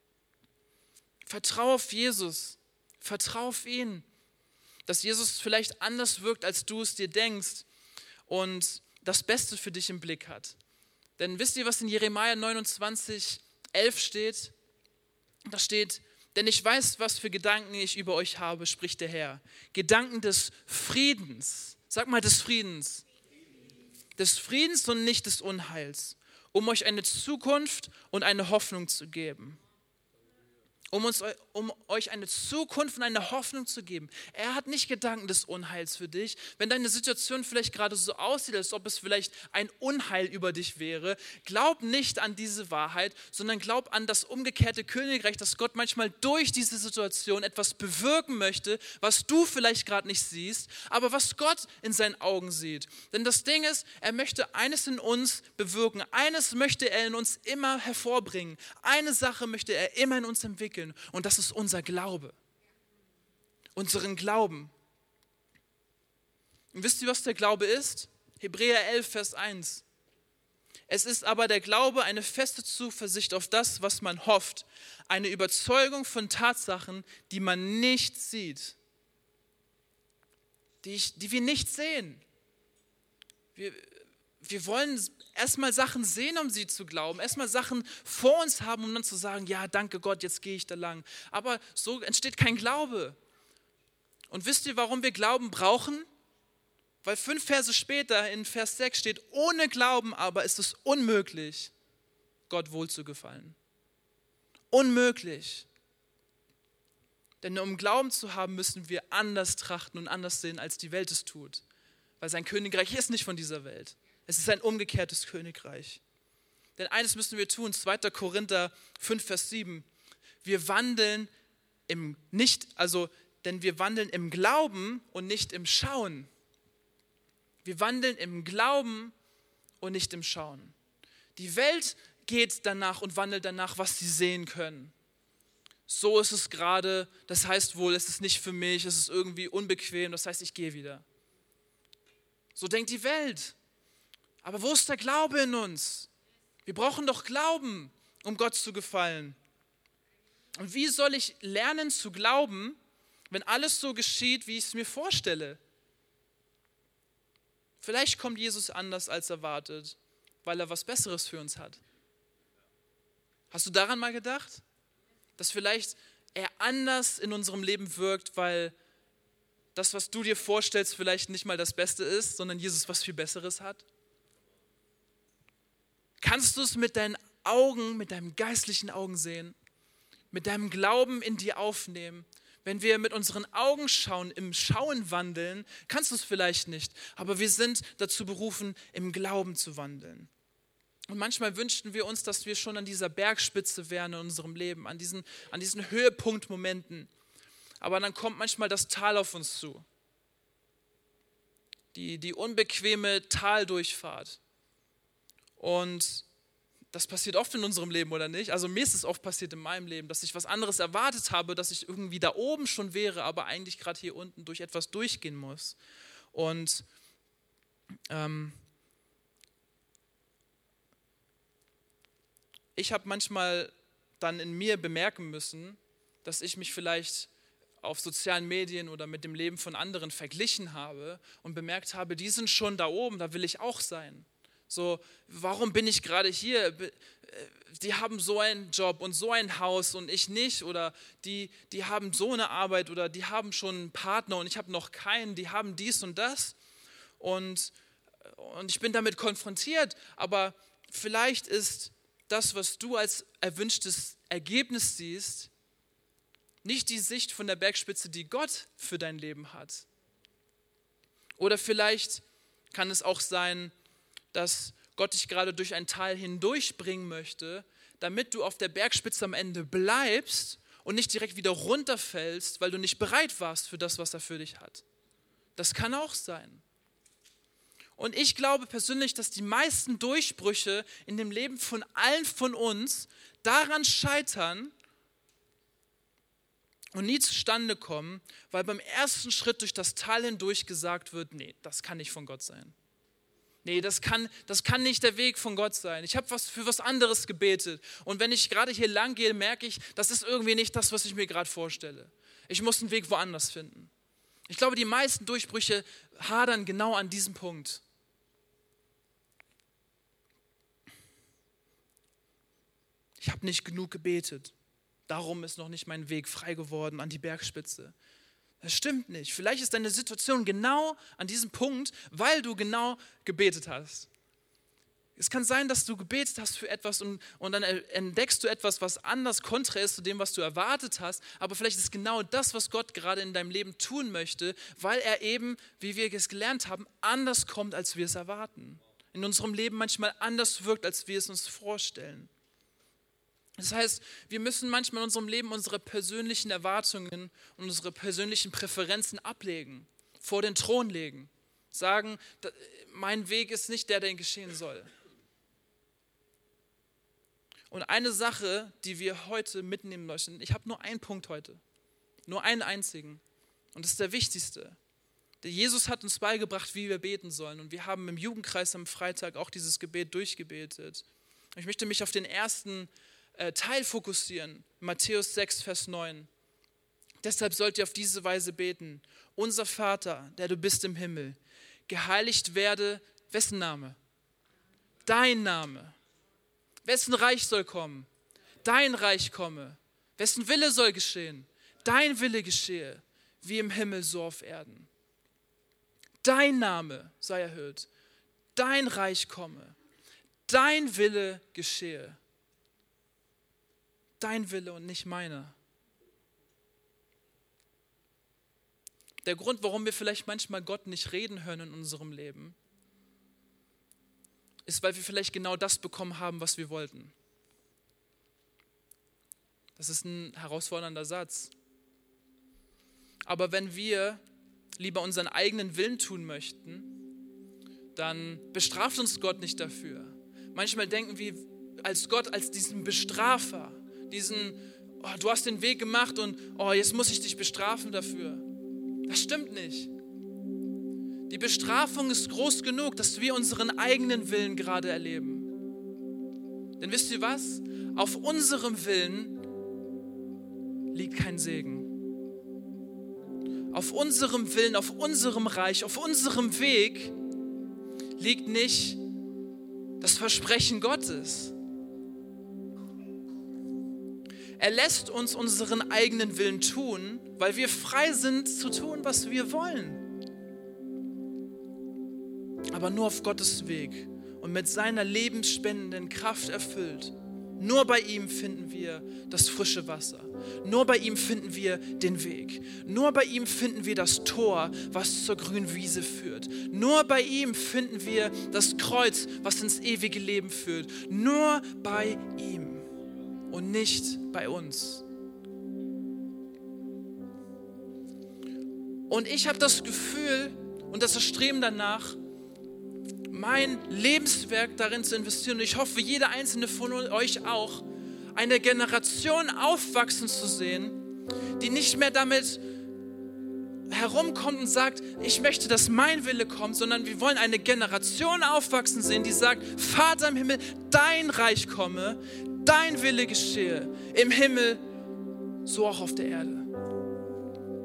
vertrau auf Jesus, vertrau auf ihn, dass Jesus vielleicht anders wirkt, als du es dir denkst und das Beste für dich im Blick hat. Denn wisst ihr, was in Jeremia 29, 11 steht? Da steht, denn ich weiß, was für Gedanken ich über euch habe, spricht der Herr. Gedanken des Friedens. Sag mal des Friedens. Des Friedens und nicht des Unheils, um euch eine Zukunft und eine Hoffnung zu geben. Um euch eine Zukunft und eine Hoffnung zu geben. Er hat nicht Gedanken des Unheils für dich. Wenn deine Situation vielleicht gerade so aussieht, als ob es vielleicht ein Unheil über dich wäre, glaub nicht an diese Wahrheit, sondern glaub an das umgekehrte Königreich, dass Gott manchmal durch diese Situation etwas bewirken möchte, was du vielleicht gerade nicht siehst, aber was Gott in seinen Augen sieht. Denn das Ding ist, er möchte eines in uns bewirken. Eines möchte er in uns immer hervorbringen. Eine Sache möchte er immer in uns entwickeln. Und das ist unser Glaube. Unseren Glauben. Und wisst ihr, was der Glaube ist? Hebräer 11, Vers 1. Es ist aber der Glaube eine feste Zuversicht auf das, was man hofft. Eine Überzeugung von Tatsachen, die man nicht sieht. Die wir nicht sehen. Wir wollen erstmal Sachen sehen, um sie zu glauben. Erstmal Sachen vor uns haben, um dann zu sagen, ja, danke Gott, jetzt gehe ich da lang. Aber so entsteht kein Glaube. Und wisst ihr, warum wir Glauben brauchen? Weil 5 Verse später in Vers 6 steht, ohne Glauben aber ist es unmöglich, Gott wohlzugefallen. Unmöglich. Denn um Glauben zu haben, müssen wir anders trachten und anders sehen, als die Welt es tut. Weil sein Königreich ist nicht von dieser Welt. Es ist ein umgekehrtes Königreich. Denn eines müssen wir tun, 2. Korinther 5, Vers 7. Wir wandeln im Glauben und nicht im Schauen. Wir wandeln im Glauben und nicht im Schauen. Die Welt geht danach und wandelt danach, was sie sehen können. So ist es gerade, das heißt wohl, es ist nicht für mich, es ist irgendwie unbequem, das heißt, ich gehe wieder. So denkt die Welt. Aber wo ist der Glaube in uns? Wir brauchen doch Glauben, um Gott zu gefallen. Und wie soll ich lernen zu glauben, wenn alles so geschieht, wie ich es mir vorstelle? Vielleicht kommt Jesus anders als erwartet, weil er was Besseres für uns hat. Hast du daran mal gedacht? Dass vielleicht er anders in unserem Leben wirkt, weil das, was du dir vorstellst, vielleicht nicht mal das Beste ist, sondern Jesus was viel Besseres hat? Kannst du es mit deinen Augen, mit deinen geistlichen Augen sehen, mit deinem Glauben in dir aufnehmen? Wenn wir mit unseren Augen schauen, im Schauen wandeln, kannst du es vielleicht nicht, aber wir sind dazu berufen, im Glauben zu wandeln. Und manchmal wünschten wir uns, dass wir schon an dieser Bergspitze wären in unserem Leben, an diesen Höhepunktmomenten. Aber dann kommt manchmal das Tal auf uns zu. Die unbequeme Taldurchfahrt. Und das passiert oft in unserem Leben, oder nicht? Also mir ist es oft passiert in meinem Leben, dass ich was anderes erwartet habe, dass ich irgendwie da oben schon wäre, aber eigentlich gerade hier unten durch etwas durchgehen muss. Und ich habe manchmal dann in mir bemerken müssen, dass ich mich vielleicht auf sozialen Medien oder mit dem Leben von anderen verglichen habe und bemerkt habe, die sind schon da oben, da will ich auch sein. So, warum bin ich gerade hier? Die haben so einen Job und so ein Haus und ich nicht. Oder die haben so eine Arbeit oder die haben schon einen Partner und ich habe noch keinen. Die haben dies und das. Und ich bin damit konfrontiert. Aber vielleicht ist das, was du als erwünschtes Ergebnis siehst, nicht die Sicht von der Bergspitze, die Gott für dein Leben hat. Oder vielleicht kann es auch sein, dass Gott dich gerade durch ein Tal hindurchbringen möchte, damit du auf der Bergspitze am Ende bleibst und nicht direkt wieder runterfällst, weil du nicht bereit warst für das, was er für dich hat. Das kann auch sein. Und ich glaube persönlich, dass die meisten Durchbrüche in dem Leben von allen von uns daran scheitern und nie zustande kommen, weil beim ersten Schritt durch das Tal hindurch gesagt wird, nee, das kann nicht von Gott sein. Nee, das kann nicht der Weg von Gott sein. Ich habe für was anderes gebetet. Und wenn ich gerade hier lang gehe, merke ich, das ist irgendwie nicht das, was ich mir gerade vorstelle. Ich muss einen Weg woanders finden. Ich glaube, die meisten Durchbrüche hadern genau an diesem Punkt. Ich habe nicht genug gebetet. Darum ist noch nicht mein Weg frei geworden an die Bergspitze. Das stimmt nicht. Vielleicht ist deine Situation genau an diesem Punkt, weil du genau gebetet hast. Es kann sein, dass du gebetet hast für etwas und dann entdeckst du etwas, was anders konträr ist zu dem, was du erwartet hast. Aber vielleicht ist genau das, was Gott gerade in deinem Leben tun möchte, weil er eben, wie wir es gelernt haben, anders kommt, als wir es erwarten. In unserem Leben manchmal anders wirkt, als wir es uns vorstellen. Das heißt, wir müssen manchmal in unserem Leben unsere persönlichen Erwartungen und unsere persönlichen Präferenzen ablegen, vor den Thron legen, sagen, mein Weg ist nicht der geschehen soll. Und eine Sache, die wir heute mitnehmen möchten, ich habe nur einen Punkt heute, nur einen einzigen und das ist der wichtigste. Der Jesus hat uns beigebracht, wie wir beten sollen und wir haben im Jugendkreis am Freitag auch dieses Gebet durchgebetet. Ich möchte mich auf den ersten Teil fokussieren, Matthäus 6, Vers 9. Deshalb sollt ihr auf diese Weise beten. Unser Vater, der du bist im Himmel, geheiligt werde, wessen Name? Dein Name. Wessen Reich soll kommen? Dein Reich komme. Wessen Wille soll geschehen? Dein Wille geschehe, wie im Himmel so auf Erden. Dein Name sei erhöht. Dein Reich komme. Dein Wille geschehe. Dein Wille und nicht meiner. Der Grund, warum wir vielleicht manchmal Gott nicht reden hören in unserem Leben, ist, weil wir vielleicht genau das bekommen haben, was wir wollten. Das ist ein herausfordernder Satz. Aber wenn wir lieber unseren eigenen Willen tun möchten, dann bestraft uns Gott nicht dafür. Manchmal denken wir als Gott als diesen Bestrafer, du hast den Weg gemacht und jetzt muss ich dich bestrafen dafür. Das stimmt nicht. Die Bestrafung ist groß genug, dass wir unseren eigenen Willen gerade erleben. Denn wisst ihr was? Auf unserem Willen liegt kein Segen. Auf unserem Willen, auf unserem Reich, auf unserem Weg liegt nicht das Versprechen Gottes. Er lässt uns unseren eigenen Willen tun, weil wir frei sind zu tun, was wir wollen. Aber nur auf Gottes Weg und mit seiner lebensspendenden Kraft erfüllt. Nur bei ihm finden wir das frische Wasser. Nur bei ihm finden wir den Weg. Nur bei ihm finden wir das Tor, was zur grünen Wiese führt. Nur bei ihm finden wir das Kreuz, was ins ewige Leben führt. Nur bei ihm. Und nicht bei uns. Und ich habe das Gefühl und das Streben danach, mein Lebenswerk darin zu investieren. Und ich hoffe, jeder einzelne von euch auch, eine Generation aufwachsen zu sehen, die nicht mehr damit herumkommt und sagt, ich möchte, dass mein Wille kommt, sondern wir wollen eine Generation aufwachsen sehen, die sagt, Vater im Himmel, dein Reich komme, dein Wille geschehe, im Himmel, so auch auf der Erde.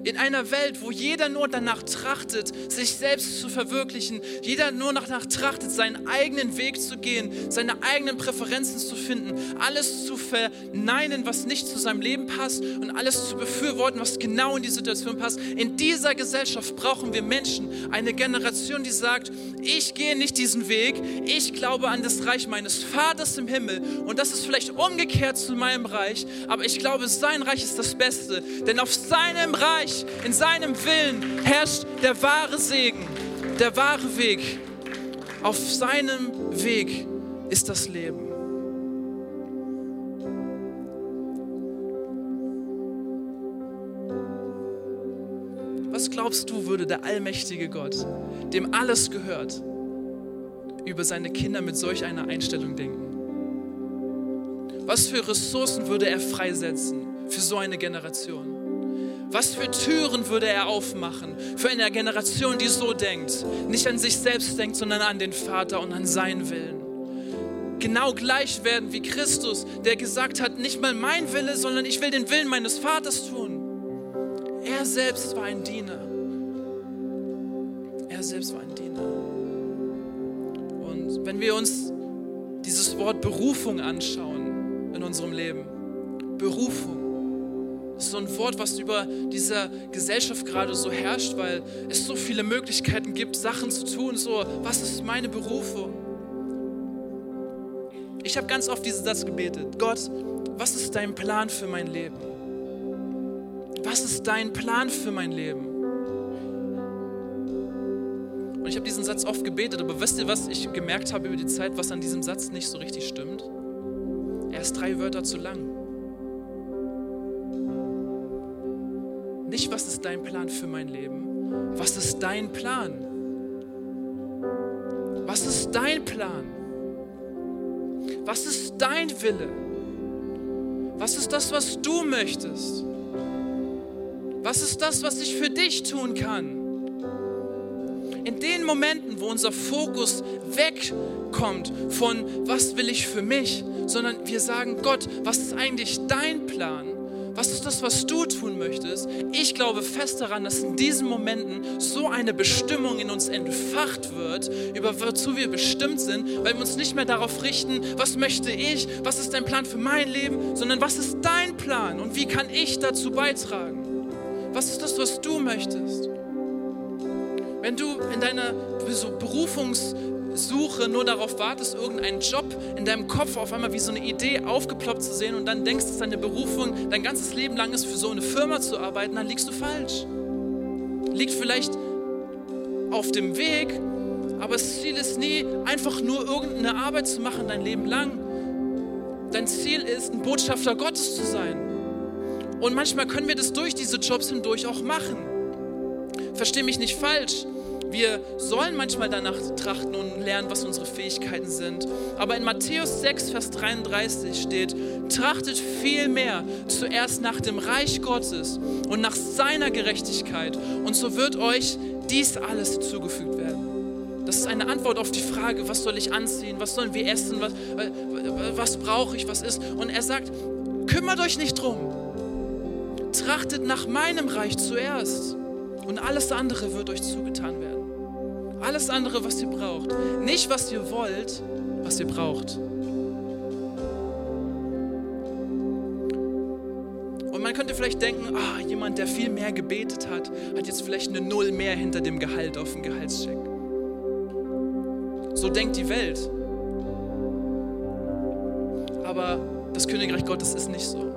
In einer Welt, wo jeder nur danach trachtet, sich selbst zu verwirklichen, jeder nur danach trachtet, seinen eigenen Weg zu gehen, seine eigenen Präferenzen zu finden, alles zu verneinen, was nicht zu seinem Leben passt und alles zu befürworten, was genau in die Situation passt. In dieser Gesellschaft brauchen wir Menschen, eine Generation, die sagt, ich gehe nicht diesen Weg, ich glaube an das Reich meines Vaters im Himmel und das ist vielleicht umgekehrt zu meinem Reich, aber ich glaube, sein Reich ist das Beste, denn auf seinem Reich, in seinem Willen herrscht der wahre Segen, der wahre Weg. Auf seinem Weg ist das Leben. Was glaubst du, würde der allmächtige Gott, dem alles gehört, über seine Kinder mit solch einer Einstellung denken? Was für Ressourcen würde er freisetzen für so eine Generation? Was für Türen würde er aufmachen für eine Generation, die so denkt, nicht an sich selbst denkt, sondern an den Vater und an seinen Willen? Genau gleich werden wie Christus, der gesagt hat, nicht mal mein Wille, sondern ich will den Willen meines Vaters tun. Er selbst war ein Diener. Er selbst war ein Diener. Und wenn wir uns dieses Wort Berufung anschauen in unserem Leben, Berufung, das ist so ein Wort, was über dieser Gesellschaft gerade so herrscht, weil es so viele Möglichkeiten gibt, Sachen zu tun. So, was ist meine Berufung? Ich habe ganz oft diesen Satz gebetet. Gott, was ist dein Plan für mein Leben? Was ist dein Plan für mein Leben? Und ich habe diesen Satz oft gebetet, aber wisst ihr, was ich gemerkt habe über die Zeit, was an diesem Satz nicht so richtig stimmt? Er ist 3 Wörter zu lang. Nicht, was ist dein Plan für mein Leben? Was ist dein Plan? Was ist dein Plan? Was ist dein Wille? Was ist das, was du möchtest? Was ist das, was ich für dich tun kann? In den Momenten, wo unser Fokus wegkommt von, was will ich für mich, sondern wir sagen, Gott, was ist eigentlich dein Plan? Was ist das, was du tun möchtest? Ich glaube fest daran, dass in diesen Momenten so eine Bestimmung in uns entfacht wird, über wozu wir bestimmt sind, weil wir uns nicht mehr darauf richten, was möchte ich, was ist dein Plan für mein Leben, sondern was ist dein Plan und wie kann ich dazu beitragen? Was ist das, was du möchtest? Wenn du in deiner Berufungssuche nur darauf wartest, irgendeinen Job in deinem Kopf auf einmal wie so eine Idee aufgeploppt zu sehen und dann denkst, dass deine Berufung dein ganzes Leben lang ist, für so eine Firma zu arbeiten, dann liegst du falsch. Liegt vielleicht auf dem Weg, aber das Ziel ist nie, einfach nur irgendeine Arbeit zu machen dein Leben lang. Dein Ziel ist, ein Botschafter Gottes zu sein. Und manchmal können wir das durch diese Jobs hindurch auch machen. Versteh mich nicht falsch. Wir sollen manchmal danach trachten und lernen, was unsere Fähigkeiten sind. Aber in Matthäus 6, Vers 33 steht, trachtet vielmehr zuerst nach dem Reich Gottes und nach seiner Gerechtigkeit. Und so wird euch dies alles zugefügt werden. Das ist eine Antwort auf die Frage, was soll ich anziehen, was sollen wir essen, was brauche ich, was ist. Und er sagt, kümmert euch nicht drum. Trachtet nach meinem Reich zuerst und alles andere wird euch zugetan werden. Alles andere, was ihr braucht. Nicht, was ihr wollt, was ihr braucht. Und man könnte vielleicht denken, jemand, der viel mehr gebetet hat jetzt vielleicht eine 0 mehr hinter dem Gehalt auf dem Gehaltscheck. So denkt die Welt. Aber das Königreich Gottes ist nicht so.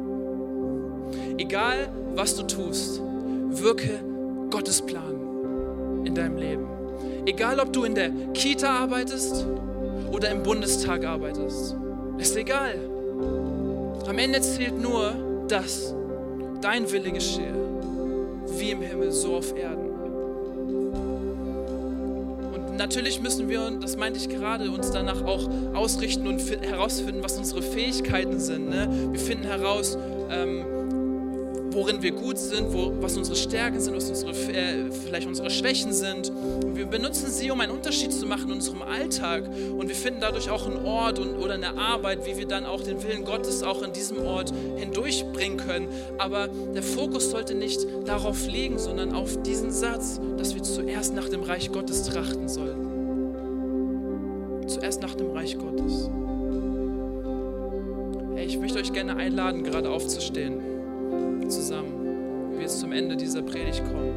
Egal, was du tust, wirke Gottes Plan in deinem Leben. Egal, ob du in der Kita arbeitest oder im Bundestag arbeitest, ist egal. Am Ende zählt nur, dass dein Wille geschehe, wie im Himmel, so auf Erden. Und natürlich müssen wir, das meinte ich gerade, uns danach auch ausrichten und herausfinden, was unsere Fähigkeiten sind. Ne? Wir finden heraus, worin wir gut sind, was unsere Stärken sind, was vielleicht unsere Schwächen sind. Und wir benutzen sie, um einen Unterschied zu machen in unserem Alltag. Und wir finden dadurch auch einen Ort oder eine Arbeit, wie wir dann auch den Willen Gottes auch in diesem Ort hindurchbringen können. Aber der Fokus sollte nicht darauf liegen, sondern auf diesen Satz, dass wir zuerst nach dem Reich Gottes trachten sollten. Zuerst nach dem Reich Gottes. Hey, ich möchte euch gerne einladen, gerade aufzustehen. Zusammen, wie wir jetzt zum Ende dieser Predigt kommen.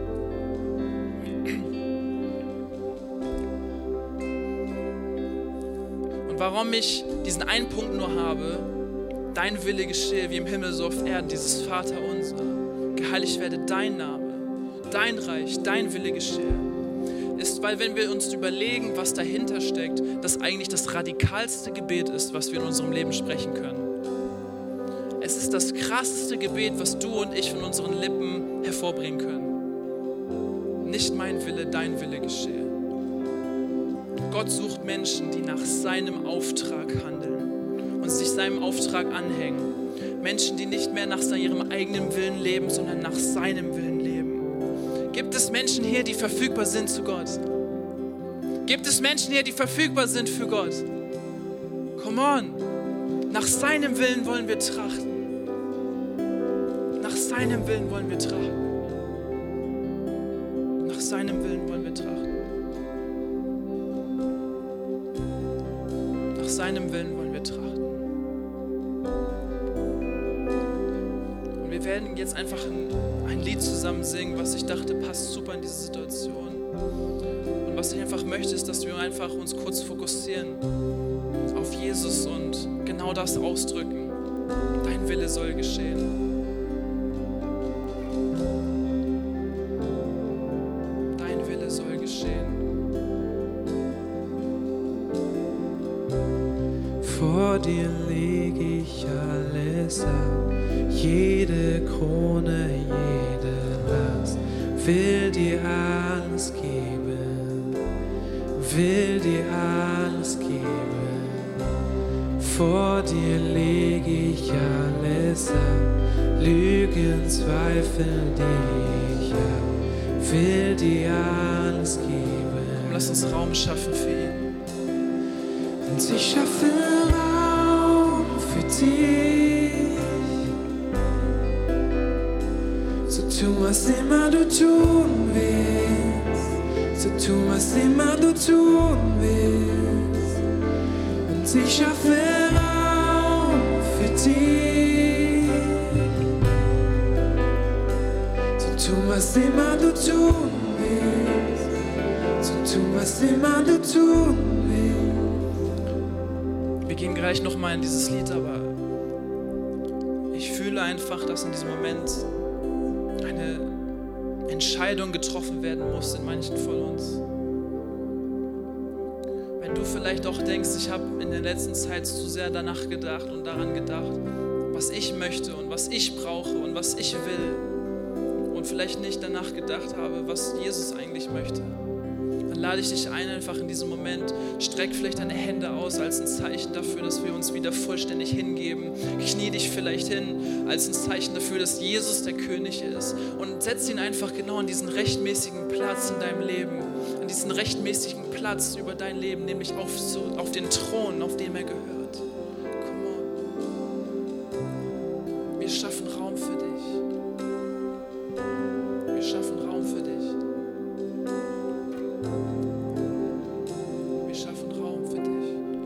Und warum ich diesen einen Punkt nur habe, dein Wille geschehe wie im Himmel so auf Erden, dieses Vaterunser. Geheiligt werde dein Name, dein Reich, dein Wille geschehe. Ist, weil wenn wir uns überlegen, was dahinter steckt, das eigentlich das radikalste Gebet ist, was wir in unserem Leben sprechen können. Es ist das krasseste Gebet, was du und ich von unseren Lippen hervorbringen können. Nicht mein Wille, dein Wille geschehe. Gott sucht Menschen, die nach seinem Auftrag handeln und sich seinem Auftrag anhängen. Menschen, die nicht mehr nach ihrem eigenen Willen leben, sondern nach seinem Willen leben. Gibt es Menschen hier, die verfügbar sind zu Gott? Gibt es Menschen hier, die verfügbar sind für Gott? Come on! Nach seinem Willen wollen wir trachten. Nach seinem Willen wollen wir trachten. Nach seinem Willen wollen wir trachten. Nach seinem Willen wollen wir trachten. Und wir werden jetzt einfach ein Lied zusammen singen, was ich dachte, passt super in diese Situation. Und was ich einfach möchte, ist, dass wir einfach uns kurz fokussieren auf Jesus und genau das ausdrücken. Dein Wille soll geschehen. Dein Wille soll geschehen. Vor dir leg ich alles ab, jede Krone, jede Last, will dir alles geben, will dir alles geben. Vor dir leg ich alles ab, Lügen, Zweifel, die ich hab, will dir alles geben. Lass uns Raum schaffen für ihn. Und ich schaffe Raum für dich. So tu, was immer du tun willst. So tu, was immer du tun willst. Und ich schaffe Raum für dich. So tu, was immer du tun willst. So tu, was immer du tun willst. Wir gehen gleich nochmal in dieses Lied, aber ich fühle einfach, dass in diesem Moment eine Entscheidung getroffen werden muss in manchen von uns. Wenn du vielleicht auch denkst, ich habe in der letzten Zeit zu sehr danach gedacht und daran gedacht, was ich möchte und was ich brauche und was ich will und vielleicht nicht danach gedacht habe, was Jesus eigentlich möchte, dann lade ich dich ein, einfach in diesem Moment, streck vielleicht deine Hände aus als ein Zeichen dafür, dass wir uns wieder vollständig hingeben. Knie dich vielleicht hin als ein Zeichen dafür, dass Jesus der König ist und setz ihn einfach genau an diesen rechtmäßigen Platz in deinem Leben, an diesen rechtmäßigen Platz über dein Leben, nämlich auf den Thron, auf dem er gehört. Come on. Wir schaffen Raum für dich. Wir schaffen Raum für dich. Wir schaffen Raum für dich.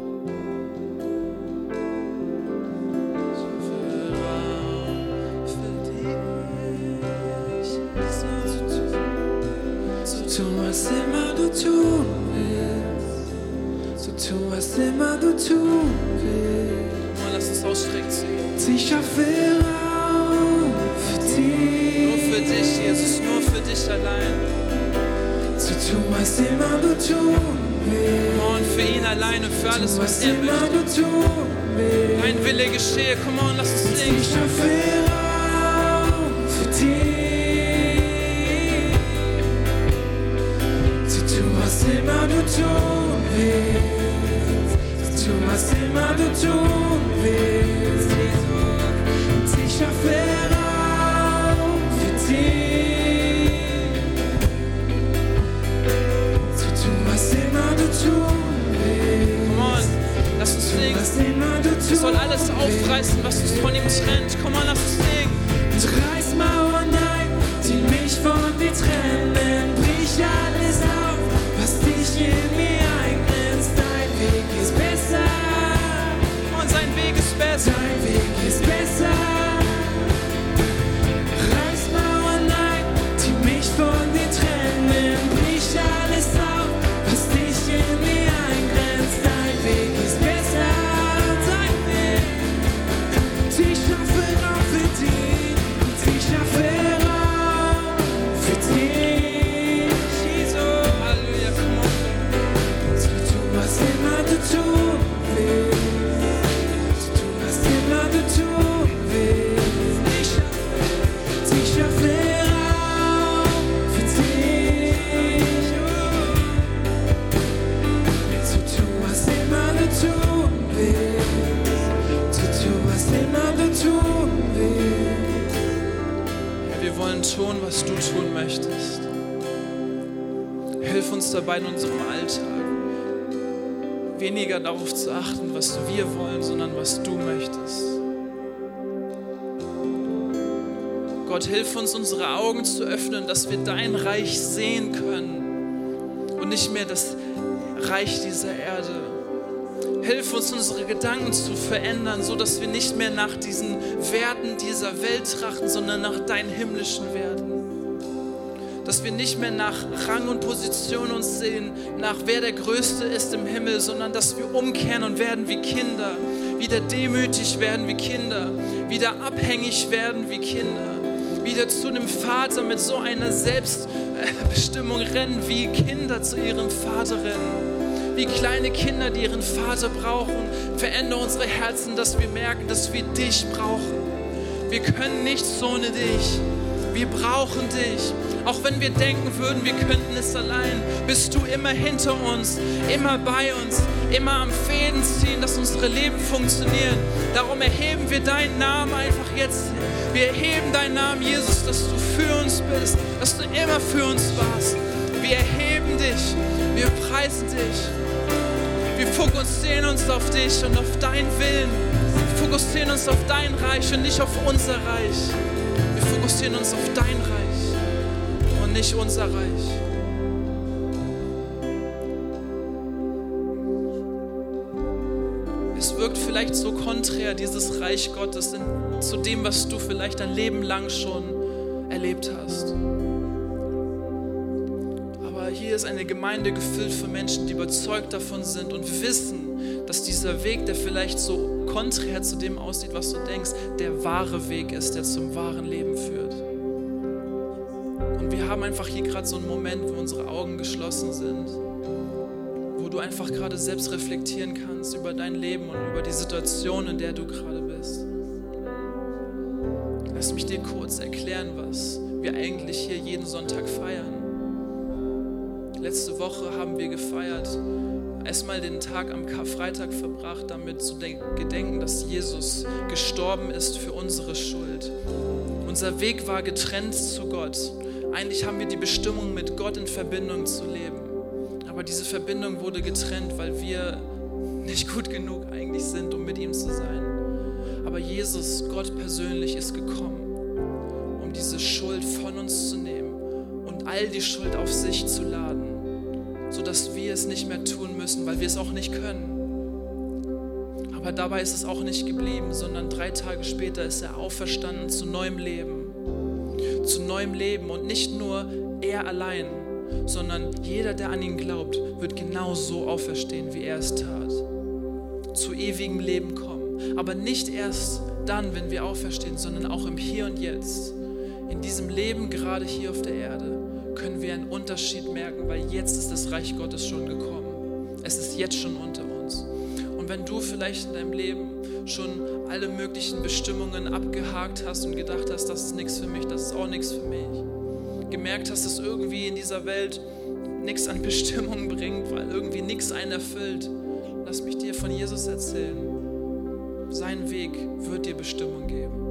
Ich schaffe Raum für dich. So tu, was immer du tun willst. So tu, was immer du tun willst. Mal lass uns ausstrecken zu ihm. Ich schaffe Raum für dich. Nur für dich, Jesus, nur für dich allein. So tu, was immer du tun willst. Und für ihn alleine, für alles, was er immer möchte. du tun willst. Dein Wille geschehe. Come on, lass uns singen. Ich schaffe Raum für dich. So tu, was immer du tun willst. So tu, was immer du tun willst. Und ich schaffe Raum Church, komm mal, lass uns singen. Und reiß Mauern ein, die mich von dir trennen. Brich alles auf, was dich in mir eingrenzt. Dein Weg ist besser. Und sein Weg ist besser. Dein Weg ist besser. Reiß Mauern ein, die mich von dir trennen. Brich alles auf, was dich in mir eingrenzt. Dein Weg ist besser. Dein Weg. Ich schaffe Raum für dich. Und ich schaffe Raum für dich. Jesus. Halleluja, komm auf. Zu tun, was immer du tun willst. Zu tun, was immer du tun willst. Ich schaffe Raum für dich. Zu tun, was immer du tun willst. Zu tun, was immer du tun willst. Wir wollen tun, was du tun möchtest. Hilf uns dabei in unserem Alltag, weniger darauf zu achten, was wir wollen, sondern was du möchtest. Gott, hilf uns, unsere Augen zu öffnen, dass wir dein Reich sehen können und nicht mehr das Reich dieser Erde. Hilf uns, unsere Gedanken zu verändern, sodass wir nicht mehr nach diesen Werten dieser Welt trachten, sondern nach deinen himmlischen Werten. Dass wir nicht mehr nach Rang und Position uns sehen, nach wer der Größte ist im Himmel, sondern dass wir umkehren und werden wie Kinder, wieder demütig werden wie Kinder, wieder abhängig werden wie Kinder, wieder zu einem Vater mit so einer Selbstbestimmung rennen, wie Kinder zu ihrem Vater rennen. Wie kleine Kinder, die ihren Vater brauchen. Verändere unsere Herzen, dass wir merken, dass wir dich brauchen. Wir können nichts ohne dich. Wir brauchen dich. Auch wenn wir denken würden, wir könnten es allein, bist du immer hinter uns, immer bei uns, immer am Fäden ziehen, dass unsere Leben funktionieren. Darum erheben wir deinen Namen einfach jetzt. Wir erheben deinen Namen, Jesus, dass du für uns bist, dass du immer für uns warst. Wir erheben dich, wir preisen dich. Wir fokussieren uns auf dich und auf deinen Willen. Wir fokussieren uns auf dein Reich und nicht auf unser Reich. Wir fokussieren uns auf dein Reich und nicht unser Reich. Es wirkt vielleicht so konträr, dieses Reich Gottes, zu dem, was du vielleicht dein Leben lang schon erlebt hast. Hier ist eine Gemeinde gefüllt von Menschen, die überzeugt davon sind und wissen, dass dieser Weg, der vielleicht so konträr zu dem aussieht, was du denkst, der wahre Weg ist, der zum wahren Leben führt. Und wir haben einfach hier gerade so einen Moment, wo unsere Augen geschlossen sind, wo du einfach gerade selbst reflektieren kannst über dein Leben und über die Situation, in der du gerade bist. Lass mich dir kurz erklären, was wir eigentlich hier jeden Sonntag feiern. Letzte Woche haben wir gefeiert, erstmal den Tag am Karfreitag verbracht, damit zu gedenken, dass Jesus gestorben ist für unsere Schuld. Unser Weg war getrennt zu Gott. Eigentlich haben wir die Bestimmung, mit Gott in Verbindung zu leben. Aber diese Verbindung wurde getrennt, weil wir nicht gut genug eigentlich sind, um mit ihm zu sein. Aber Jesus, Gott persönlich, ist gekommen, um diese Schuld von uns zu nehmen und all die Schuld auf sich zu laden, sodass wir es nicht mehr tun müssen, weil wir es auch nicht können. Aber dabei ist es auch nicht geblieben, sondern 3 Tage später ist er auferstanden zu neuem Leben. Zu neuem Leben und nicht nur er allein, sondern jeder, der an ihn glaubt, wird genau so auferstehen, wie er es tat. Zu ewigem Leben kommen. Aber nicht erst dann, wenn wir auferstehen, sondern auch im Hier und Jetzt. In diesem Leben, gerade hier auf der Erde, können wir einen Unterschied merken, weil jetzt ist das Reich Gottes schon gekommen. Es ist jetzt schon unter uns. Und wenn du vielleicht in deinem Leben schon alle möglichen Bestimmungen abgehakt hast und gedacht hast, das ist nichts für mich, das ist auch nichts für mich, gemerkt hast, dass irgendwie in dieser Welt nichts an Bestimmung bringt, weil irgendwie nichts einen erfüllt, lass mich dir von Jesus erzählen. Sein Weg wird dir Bestimmung geben.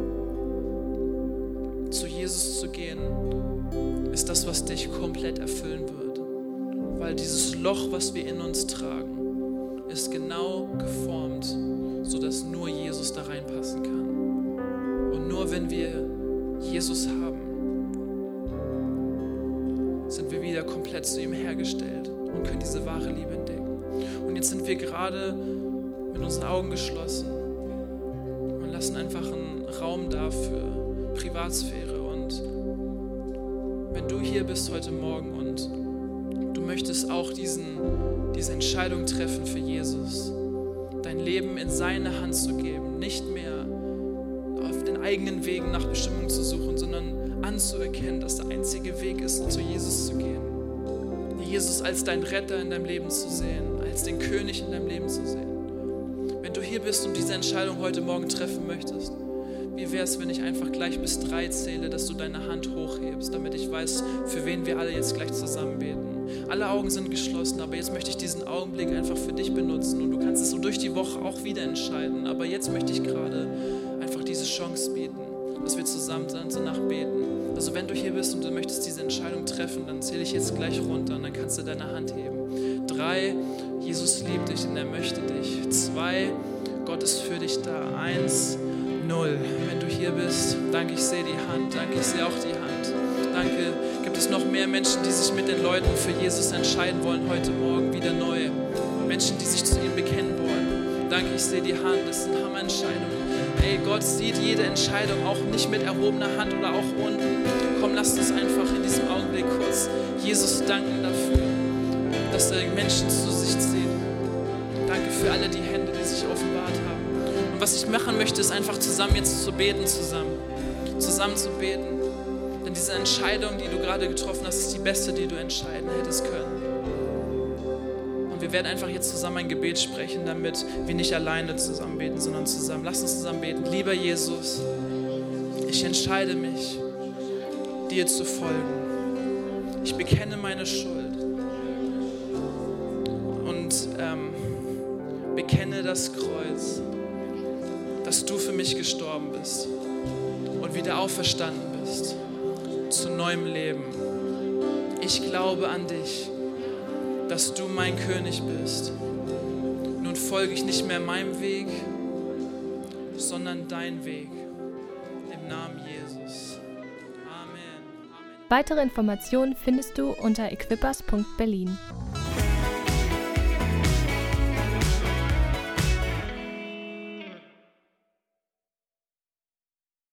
Zu Jesus zu gehen, ist das, was dich komplett erfüllen wird. Weil dieses Loch, was wir in uns tragen, ist genau geformt, sodass nur Jesus da reinpassen kann. nur wenn wir Jesus haben, sind wir wieder komplett zu ihm hergestellt und können diese wahre Liebe entdecken. Und jetzt sind wir gerade mit unseren Augen geschlossen und lassen einfach einen Raum da für Privatsphäre. Und wenn du hier bist heute Morgen und du möchtest auch diese Entscheidung treffen für Jesus, dein Leben in seine Hand zu geben, nicht mehr auf den eigenen Wegen nach Bestimmung zu suchen, sondern anzuerkennen, dass der einzige Weg ist, zu Jesus zu gehen. Jesus als dein Retter in deinem Leben zu sehen, als den König in deinem Leben zu sehen. Wenn du hier bist und diese Entscheidung heute Morgen treffen möchtest, wie wäre es, wenn ich einfach gleich bis 3 zähle, dass du deine Hand hochhebst, damit ich weiß, für wen wir alle jetzt gleich zusammen beten. Alle Augen sind geschlossen, aber jetzt möchte ich diesen Augenblick einfach für dich benutzen und du kannst es so durch die Woche auch wieder entscheiden. Aber jetzt möchte ich gerade einfach diese Chance bieten, dass wir zusammen danach beten. Also wenn du hier bist und du möchtest diese Entscheidung treffen, dann zähle ich jetzt gleich runter und dann kannst du deine Hand heben. 3, Jesus liebt dich und er möchte dich. 2, Gott ist für dich da. 1, 0. Wenn du hier bist, danke, ich sehe die Hand. Danke, ich sehe auch die Hand. Danke, gibt es noch mehr Menschen, die sich mit den Leuten für Jesus entscheiden wollen heute Morgen, wieder neu. Menschen, die sich zu ihm bekennen wollen. Danke, ich sehe die Hand. Das ist eine Hammerentscheidung. Ey, Gott sieht jede Entscheidung auch nicht mit erhobener Hand oder auch unten. Komm, lasst uns einfach in diesem Augenblick kurz Jesus danken dafür, dass er Menschen zu sich zieht. Danke für alle die Hände, die sich offenbart haben. Und was ich machen möchte, ist einfach zusammen jetzt zu beten, zusammen zu beten. Denn diese Entscheidung, die du gerade getroffen hast, ist die beste, die du entscheiden hättest können. Und wir werden einfach jetzt zusammen ein Gebet sprechen, damit wir nicht alleine zusammen beten, sondern zusammen. Lass uns zusammen beten. Lieber Jesus, ich entscheide mich, dir zu folgen. Ich bekenne meine Schuld und bekenne das Kreuz, dass du für mich gestorben bist und wieder auferstanden bist zu neuem Leben. Ich glaube an dich, dass du mein König bist. Nun folge ich nicht mehr meinem Weg, sondern dein Weg. Im Namen Jesus. Amen. Weitere Informationen findest du unter equippers.berlin.